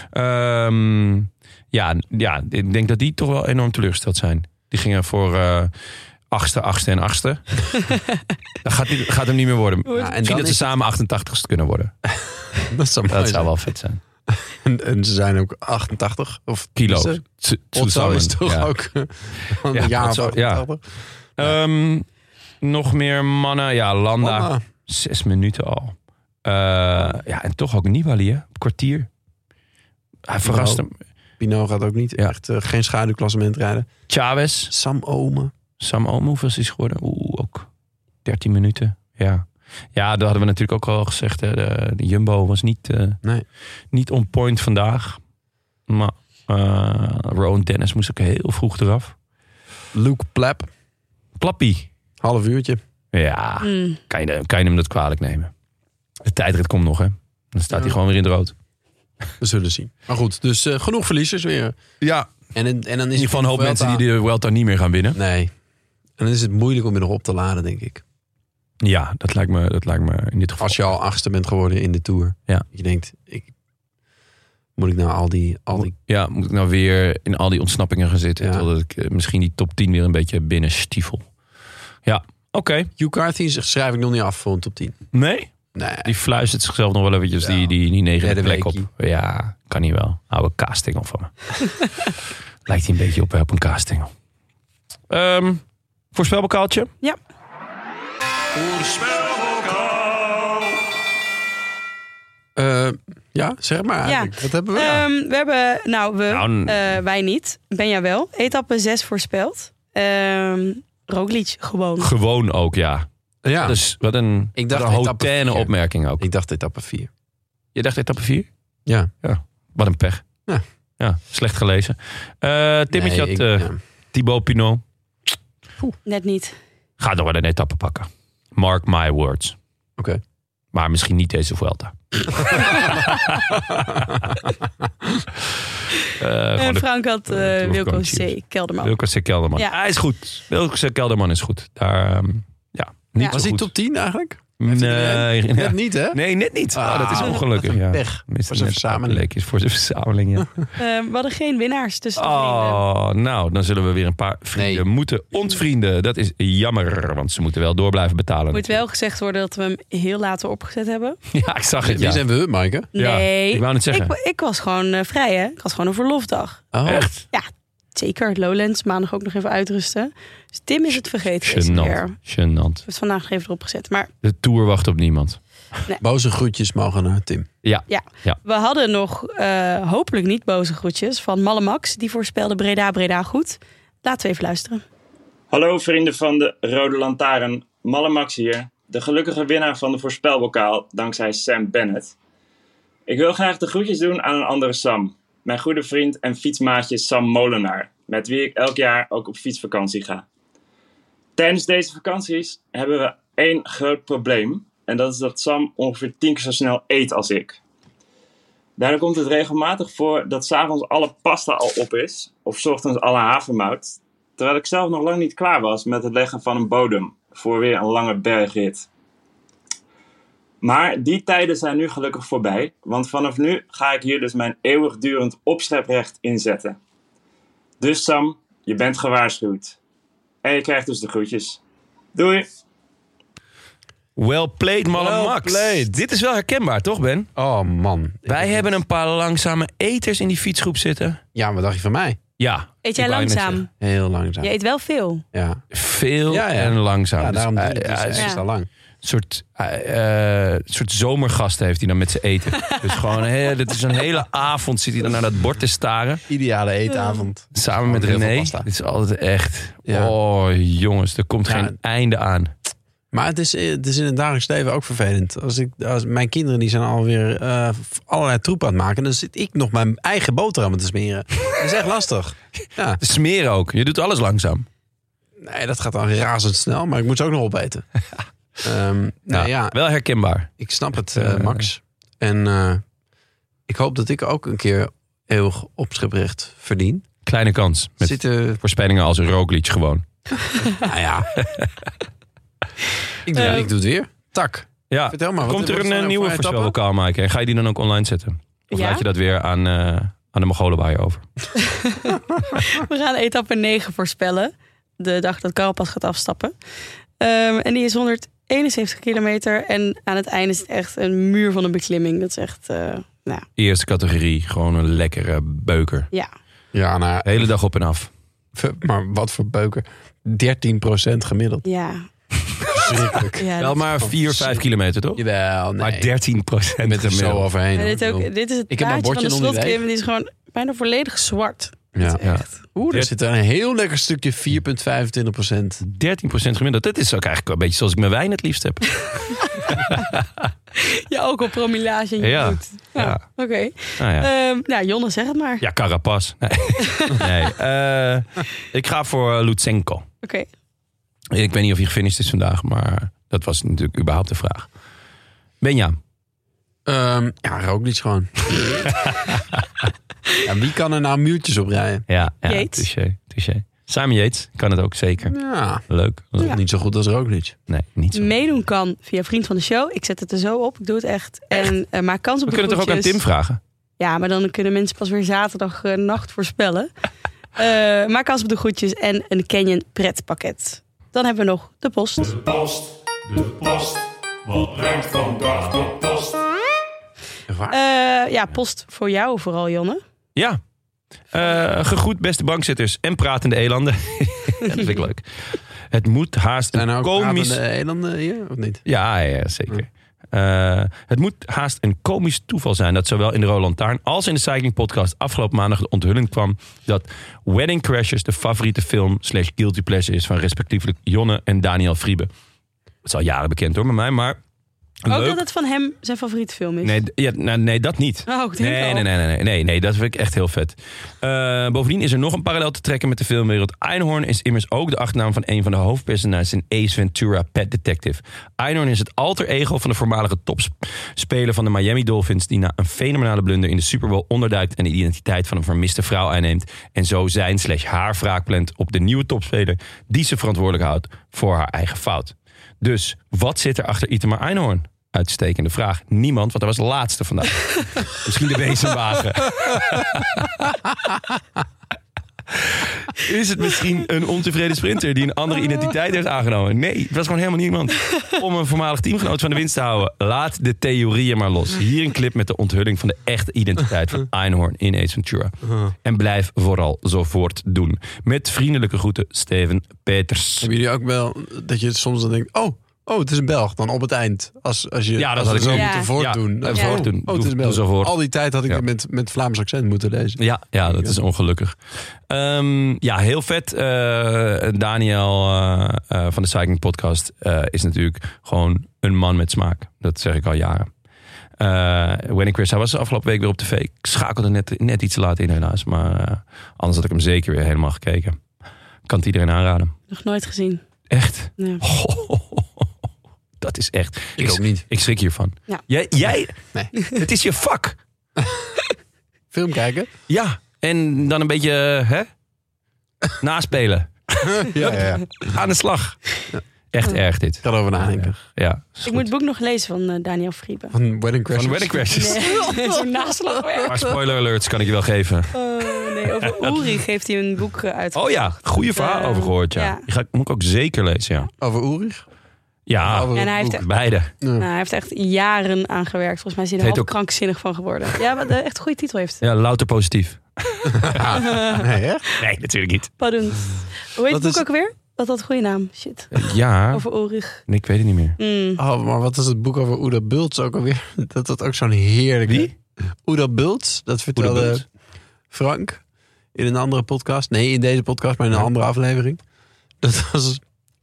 ik denk dat die toch wel enorm teleurgesteld zijn. Die gingen voor 8e en 8e. Dat gaat hem niet meer worden. Misschien dat ze samen 88ste kunnen worden. Dat zou wel vet zijn. En ze zijn ook 88 of kilo. Otso is toch ook een jaar of 88. Nog meer mannen. Ja, Landa. 6 minuten al. En toch ook Nibali, hè? Kwartier. Hij verrast hem. Pinot gaat ook niet echt geen schaduwklassement rijden. Chavez. Sam Omen, hoeveel is hij geworden? Ook 13 minuten. Ja, daar hadden we natuurlijk ook al gezegd. Hè, de Jumbo was niet on point vandaag. Maar Rowan Dennis moest ook heel vroeg eraf. Luke Plappie. Half uurtje. Ja, kan je hem dat kwalijk nemen. De tijdrit komt nog, hè. Dan staat hij gewoon weer in het rood. We zullen zien. Maar goed, dus genoeg verliezers weer. Ja. En dan is in ieder geval een hoop mensen die de Vuelta niet meer gaan winnen. Nee. En dan is het moeilijk om je nog op te laden, denk ik. Ja, dat lijkt me in dit geval. Als je al 8e bent geworden in de Tour. Ja. Je denkt, moet ik nou al die... Ja, moet ik nou weer in al die ontsnappingen gaan zitten. Totdat ik misschien die top 10 weer een beetje binnen stiefel. Ja, oké. Hugh Carthy schrijf ik nog niet af voor een top 10. Nee? Nee. Die fluistert zichzelf nog wel eventjes die 9e plek op. Ja, kan hij wel. Oude kaasstengel van me. Lijkt hij een beetje op een kaasstengel. Voorspelbokaaltje? Ja. Ja, zeg maar eigenlijk. Wat hebben we? We hebben, wij niet. Benja wel. Etappe 6 voorspeld. Roglic gewoon. Gewoon ook, ja. Ja. Dus wat een hautaine opmerking ook. Ik dacht etappe 4. Je dacht etappe 4? Ja. Wat een pech. Ja, slecht gelezen. Timmetje had Thibaut Pinot. Net niet. Ga nog wel een etappe pakken. Mark my words. Oké. Maar misschien niet deze Vuelta. En Frank had Wilco C. Kelderman. Wilco C. Kelderman. Ja. Hij is goed. Wilco C. Kelderman is goed. Daar, niet was zo hij goed. top 10 eigenlijk? Nee, Net niet, hè? Nee, net niet. Dat is ongelukkig. Ja. Pech. Mist Voor zijn net verzameling. leekjes voor zijn verzameling, ja. We hadden geen winnaars tussen de vrienden. Oh, nou, dan zullen we weer een paar vrienden moeten ontvrienden. Dat is jammer, want ze moeten wel door blijven betalen. Moet wel gezegd worden dat we hem heel later opgezet hebben. Ja, ik zag het, Wie ja. zijn we, Maaike? Ja, Nee, ik wou net zeggen. Ik was gewoon vrij, hè? Ik had gewoon een verlofdag. Oh, Echt? Ja, zeker. Lowlands, maandag ook nog even uitrusten. Dus Tim is het vergeten deze keer. We Gênant. hebben het vandaag nog even erop gezet. Maar De Tour wacht op niemand. Boze groetjes mogen naar Tim. Ja. we hadden nog hopelijk niet boze groetjes van Malle Max. Die voorspelde Breda goed. Laten we even luisteren. Hallo vrienden van de Rode Lantaarn, Malle Max hier. De gelukkige winnaar van de voorspelbokaal, dankzij Sam Bennett. Ik wil graag de groetjes doen aan een andere Sam. Mijn goede vriend en fietsmaatje Sam Molenaar. Met wie ik elk jaar ook op fietsvakantie ga. Tijdens deze vakanties hebben we 1 groot probleem. En dat is dat Sam ongeveer 10 keer zo snel eet als ik. Daardoor komt het regelmatig voor dat 's avonds alle pasta al op is. Of 's ochtends alle havermout. Terwijl ik zelf nog lang niet klaar was met het leggen van een bodem. Voor weer een lange bergrit. Maar die tijden zijn nu gelukkig voorbij. Want vanaf nu ga ik hier dus mijn eeuwigdurend opscheprecht inzetten. Dus Sam, je bent gewaarschuwd. En je krijgt dus de groetjes. Doei! Well played, Malle Well Max. played. Dit is wel herkenbaar, toch Ben? Oh, man. Wij hebben een paar langzame eters in die fietsgroep zitten. Ja, wat dacht je van mij? Ja. Eet jij ik wou net zeggen. langzaam? Heel langzaam. Je eet wel veel. Ja, Veel Ja. en langzaam. Ja, daarom Dus, doe ik het dus een extra lang. soort zomergasten heeft hij dan met zijn eten. Dus gewoon, dit is een hele avond zit hij dan naar dat bord te staren. Ideale eetavond. Samen met Heel veel René. pasta. Dit is altijd echt... Ja. Oh, jongens, er komt Ja. geen einde aan. Maar het is in het dagelijks leven ook vervelend. Als mijn kinderen die zijn alweer allerlei troep aan het maken... dan zit ik nog mijn eigen boterhammen te smeren. Dat is echt lastig. Ja. Smeren ook. Je doet alles langzaam. Nee, dat gaat dan razendsnel, maar ik moet ze ook nog opeten. Ja, Wel herkenbaar. ik snap het, Max. En ik hoop dat ik ook een keer eeuwig opscheprecht verdien. Kleine kans. Met Zitten, voorspellingen als Roglic gewoon. nou ja. Ik doe het weer. Tak. Ja. Vertel maar. Komt er een nieuwe voorspelbokaal, Maaike? En ga je die dan ook online zetten? Of Ja? laat je dat weer aan de Mongolenbaai over? We gaan etappe 9 voorspellen. De dag dat Carapaz gaat afstappen. En die is 171 kilometer. En aan het einde is het echt een muur van een beklimming. Dat is echt, Eerste categorie. Gewoon een lekkere beuker. ja. Ja, nou, De hele dag op en af. maar wat voor beuken. 13% gemiddeld. Ja. Verschrikkelijk. Ja, Wel maar 4-5 kilometer, toch? Jawel, nee. Maar 13% Met er zo gemiddeld. overheen. En hoor. dit is het Ik heb mijn plaatje van de bordje nog niet slotklim. Die is gewoon bijna volledig zwart. Ja. Echt. Oeh, er zit een heel lekker stukje 4,25%. 13% gemiddeld. Dat is ook eigenlijk een beetje zoals ik mijn wijn het liefst heb. Je alcoholpromillage in je Ja. bloed. Ja. Oké. Nou ja. Jonne, zeg het maar. Ja, Carapaz. Nee. Ik ga voor Lutsenko. Oké. Ik weet niet of hij gefinished is vandaag, maar dat was natuurlijk überhaupt de vraag. Benja. Ja, Roglic gewoon. Ja, wie kan er nou muurtjes oprijden? Ja, Yates. touché. Simon Yates kan het ook zeker. Ja, Leuk. Ja. niet zo goed als Roglic. Nee, niet zo. Meedoen kan via Vriend van de Show. Ik zet het er zo op. Ik doe het echt. En maak kans op We de kunnen toch ook aan groetjes. Tim vragen? Ja, maar dan kunnen mensen pas weer zaterdag nacht voorspellen. Maak kans op de groetjes en een Canyon pretpakket. Dan hebben we nog de post. De post. Wat brengt vandaag de post? Echt waar? Ja, post voor jou vooral, Jonne. Ja. Gegroet beste bankzitters en pratende elanden. Dat vind ik leuk. Het moet haast Zijn er een ook komisch... pratende elanden hier, of niet? Ja, zeker. Het moet haast een komisch toeval zijn dat zowel in de Rode Lantaarn als in de Cycling Podcast afgelopen maandag de onthulling kwam dat Wedding Crashers de favoriete film / guilty pleasure is van respectievelijk Jonne en Daniel Friebe. Het is al jaren bekend hoor met mij, maar Ook leuk. dat het van hem zijn favoriete film is. Nee, dat niet. Oh, ik denk al. Nee, dat vind ik echt heel vet. Bovendien is er nog een parallel te trekken met de filmwereld. Einhorn is immers ook de achternaam van een van de hoofdpersonages in Ace Ventura Pet Detective. Einhorn is het alter ego van de voormalige topspeler van de Miami Dolphins, die na een fenomenale blunder in de Super Bowl onderduikt en de identiteit van een vermiste vrouw aanneemt en zo zijn / haar wraak plant op de nieuwe topspeler die ze verantwoordelijk houdt voor haar eigen fout. Dus wat zit er achter Itamar Einhorn? Uitstekende vraag. Niemand, want hij was de laatste vandaag. Misschien de wezenwagen. Is het misschien een ontevreden sprinter die een andere identiteit heeft aangenomen? Nee, het was gewoon helemaal niemand. Om een voormalig teamgenoot van de winst te houden. Laat de theorieën maar los. Hier een clip met de onthulling van de echte identiteit van Einhorn in Ace Ventura. En blijf vooral zo voortdoen. Met vriendelijke groeten, Steven Peters. Hebben jullie ook wel dat je soms dan denkt... Oh, het is een Belg. Dan op het eind. Als je Ja, dat als had we ik zo ook. moeten voortdoen. Ja, Dan voortdoen. Oh, het is een Doe zo Belg. voort. Al die tijd had ik het met Vlaams accent moeten lezen. Ja, dat is ongelukkig. Heel vet. Daniel van de Cycling Podcast is natuurlijk gewoon een man met smaak. Dat zeg ik al jaren. Wenning Chris, hij was afgelopen week weer op tv. Ik schakelde net iets te laat in helaas. Maar anders had ik hem zeker weer helemaal gekeken. Kan het iedereen aanraden. Nog nooit gezien. Echt? Ja. Dat is echt... Ik ook niet. Ik schrik hiervan. Ja. Jij? Nee. Het is je vak. Film kijken? Ja. En dan een beetje naspelen. Ja. Aan de slag. Echt erg dit. Ik ga erover nadenken. Ja. Ik moet het boek nog lezen van Daniel Friebe. Van Wedding Crashers. Van Wedding Crashes. Nee, zo'n naslagwerk. Maar spoiler alerts kan ik je wel geven. Nee, over Ulrich heeft hij een boek uitgegeven. Oh ja, goede verhaal over gehoord. Ja. ja. Die moet ik ook zeker lezen. Ja, Over Ulrich? ja Over En hij het heeft boek. beide. Nou, hij heeft echt jaren aan gewerkt. Volgens mij is hij er Het heet half ook- krankzinnig van geworden. Ja, wat echt een goede titel heeft. Ja, louter positief. Nee, echt? Nee, natuurlijk niet. Pardon. Hoe heet Wat het boek is- ook weer? Dat had een goede naam. Shit. Ja, Over Ulrich. nee, ik weet het niet meer. Oh, maar wat is het boek over Oeda Bultz ook alweer? Dat ook zo'n heerlijke... Wie? Oeda Bultz, dat vertelde Bultz? Frank in een andere podcast. Nee, in deze podcast, maar in een andere aflevering. Dat was...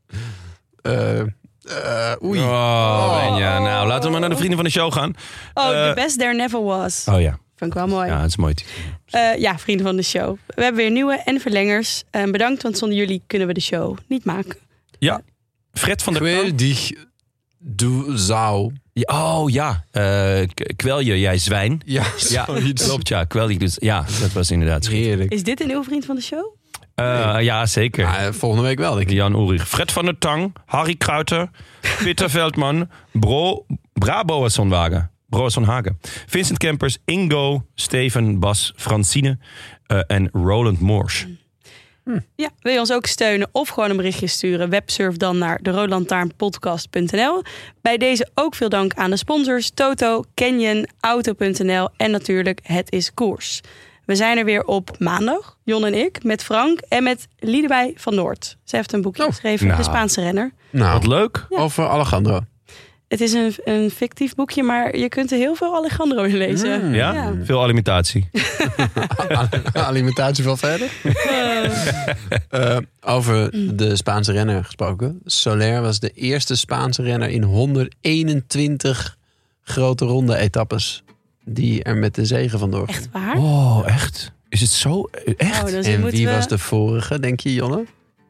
oei. Oh, Benja. Nou, laten we maar naar de vrienden van de show gaan. Oh, The Best There Never Was. Oh ja, Vond ik wel mooi. ja, dat is mooi. Ja, vrienden van de show. We hebben weer nieuwe en verlengers. Bedankt, want zonder jullie kunnen we de show niet maken. Ja, Fred van der Kamp. Geweldig. Du zou. Oh ja, kwel je, jij zwijn. Ja, Ja, zoiets. klopt, ja. Kwel je, dus, ja, dat was inderdaad schitterend. Heerlijk. Is dit een nieuwe vriend van de show? Ja, zeker. Ja, volgende week wel, denk ik. Jan Ulrich, Fred van der Tang, Harry Kruiter, Peter Veldman, Braboasson Hagen, Vincent Kempers, Ingo, Steven, Bas, Francine en Roland Morsch. Ja, wil je ons ook steunen of gewoon een berichtje sturen? Websurf dan naar deroodlantaarnpodcast.nl. Bij deze ook veel dank aan de sponsors Toto, Canyon, Auto.nl en natuurlijk Het is Koers. We zijn er weer op maandag, Jon en ik, met Frank en met Liedewij van Noord. Ze heeft een boekje geschreven, nou. De Spaanse renner. Nou, Wat leuk. over Alejandro. Het is een fictief boekje, maar je kunt er heel veel Alejandro in lezen. Ja? Ja. Veel alimentatie. Alimentatie wel verder. Over de Spaanse renner gesproken. Soler was de eerste Spaanse renner in 121 grote ronde etappes die er met de zege vandoor ging. Echt waar? Oh, echt? Is het zo? Echt? Oh, dus En moeten wie we- was de vorige, denk je, Jonne?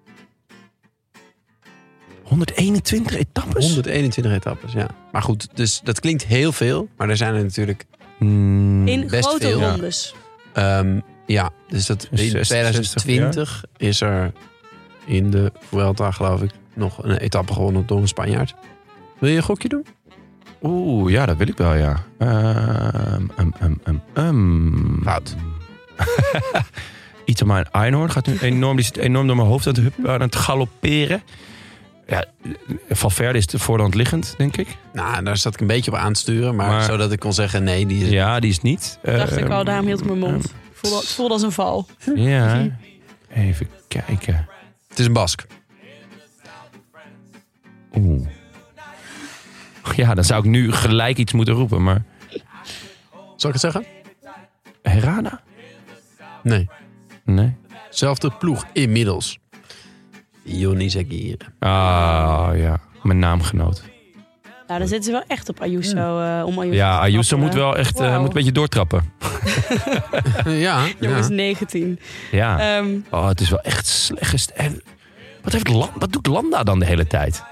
121 etappes? 121 etappes, ja. Maar goed, dus dat klinkt heel veel. Maar er zijn er natuurlijk... in best grote veel. rondes. Ja, dus dat in 60, 2020 is er in de Vuelta, geloof ik, nog een etappe gewonnen door een Spanjaard. Wil je een gokje doen? Oeh, ja, dat wil ik wel, ja. Fout. Itamar Einhorn gaat nu die zit enorm door mijn hoofd aan het galopperen. Ja, Valverde is de voorhand liggend, denk ik. Nou, daar zat ik een beetje op aan te sturen. Maar zodat ik kon zeggen, nee, die is... Ja, die is niet. Dacht ik al, daarom hield ik mijn mond. Het voelde als een val. Ja, even kijken. Het is een Bask. Oeh. Ja, dan zou ik nu gelijk iets moeten roepen, maar... Zal ik het zeggen? Herrada? Nee. Nee. Zelfde ploeg inmiddels. Johnny Zagir. Ah, ja. Mijn naamgenoot. Nou, dan zitten ze wel echt op Ayuso. Om Ayuso Ja, te Ayuso knappen. moet wel echt Wauw. moet een beetje doortrappen. Ja. Jongens, ja. 19. Ja. Oh, het is wel echt slecht. En wat doet Landa dan de hele tijd?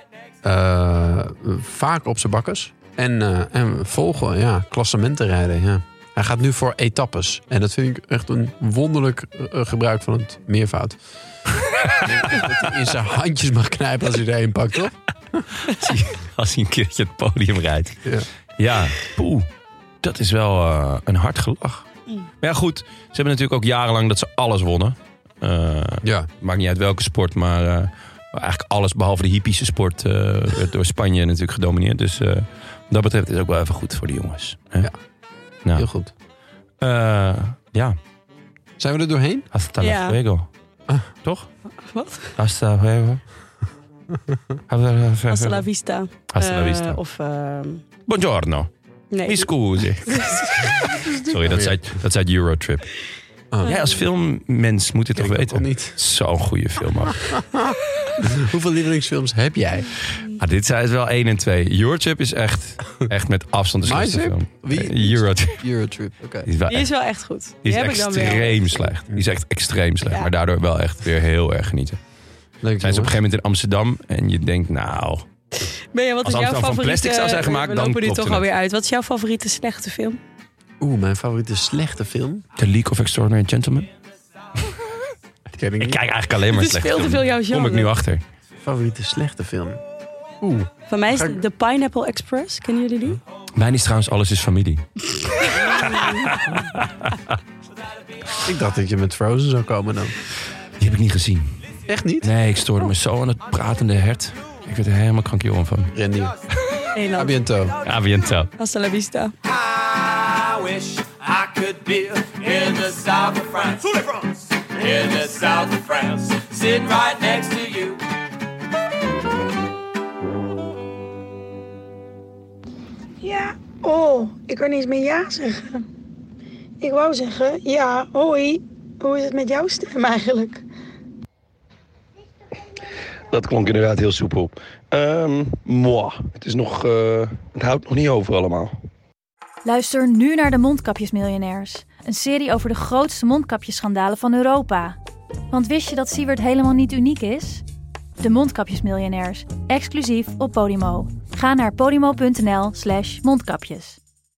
Vaak op zijn bakkers. En volgen, ja. Klassementen rijden, ja. Hij gaat nu voor etappes. En dat vind ik echt een wonderlijk gebruik van het meervoud. Ik denk dat hij in zijn handjes mag knijpen als hij er een pakt, toch? Als hij een keertje het podium rijdt. Ja, poeh. Dat is wel een hard gelach. Maar ja, goed. Ze hebben natuurlijk ook jarenlang dat ze alles wonnen. Maakt niet uit welke sport, maar eigenlijk alles behalve de hippische sport werd door Spanje natuurlijk gedomineerd. Dus wat dat betreft is het ook wel even goed voor de jongens. Hè? Ja, nou. heel goed. Ja. Zijn we er doorheen? Hasta luego. Toch? Wat? Hasta luego. Hasta la vista. Hasta la vista. Buongiorno. Nee. Mi scusi. Sorry, dat zei Eurotrip. Jij als filmmens moet dit toch weten? Niet. Zo'n goede film ook. Hoeveel lievelingsfilms heb jij? Dit zijn het wel 1 en 2. Eurotrip is echt met afstand de slechtste film. Wie? Eurotrip. Eurotrip, oké. Die is wel echt goed. Die is extreem slecht. Die is echt extreem slecht. Ja. Maar daardoor wel echt weer heel erg genieten. Leuk, zijn ze op een gegeven moment in Amsterdam en je denkt, nou... Ben wat als is jouw Amsterdam van plastic zou zijn gemaakt, dan lopen die klopt toch alweer uit. Wat is jouw favoriete slechte film? Mijn favoriete slechte film? The League of Extraordinary Gentlemen. Ik kijk eigenlijk alleen maar slechte films. Het is veel te veel jouw genre. Kom ik nu achter. Favoriete slechte film? Van mij is The Pineapple Express. Kennen jullie die? Mijn is trouwens Alles is Familie. Ik dacht dat je met Frozen zou komen dan. Die heb ik niet gezien. Echt niet? Nee, ik stoorde me zo aan het pratende hert. Ik werd er helemaal krankjoren van. Randy. A biento. A biento. Hasta la vista. I wish I could be in the south of France. In the south of France. Sitting right next to you. Ja, ik kan niet eens meer ja zeggen. Ik wou zeggen, ja, hoi. Hoe is het met jouw stem eigenlijk? Dat klonk inderdaad heel soepel. Het is nog, het houdt nog niet over allemaal. Luister nu naar de Mondkapjesmiljonairs. Een serie over de grootste mondkapjesschandalen van Europa. Want wist je dat Siewert helemaal niet uniek is? De Mondkapjesmiljonairs, exclusief op Podimo. Ga naar podimo.nl/mondkapjes.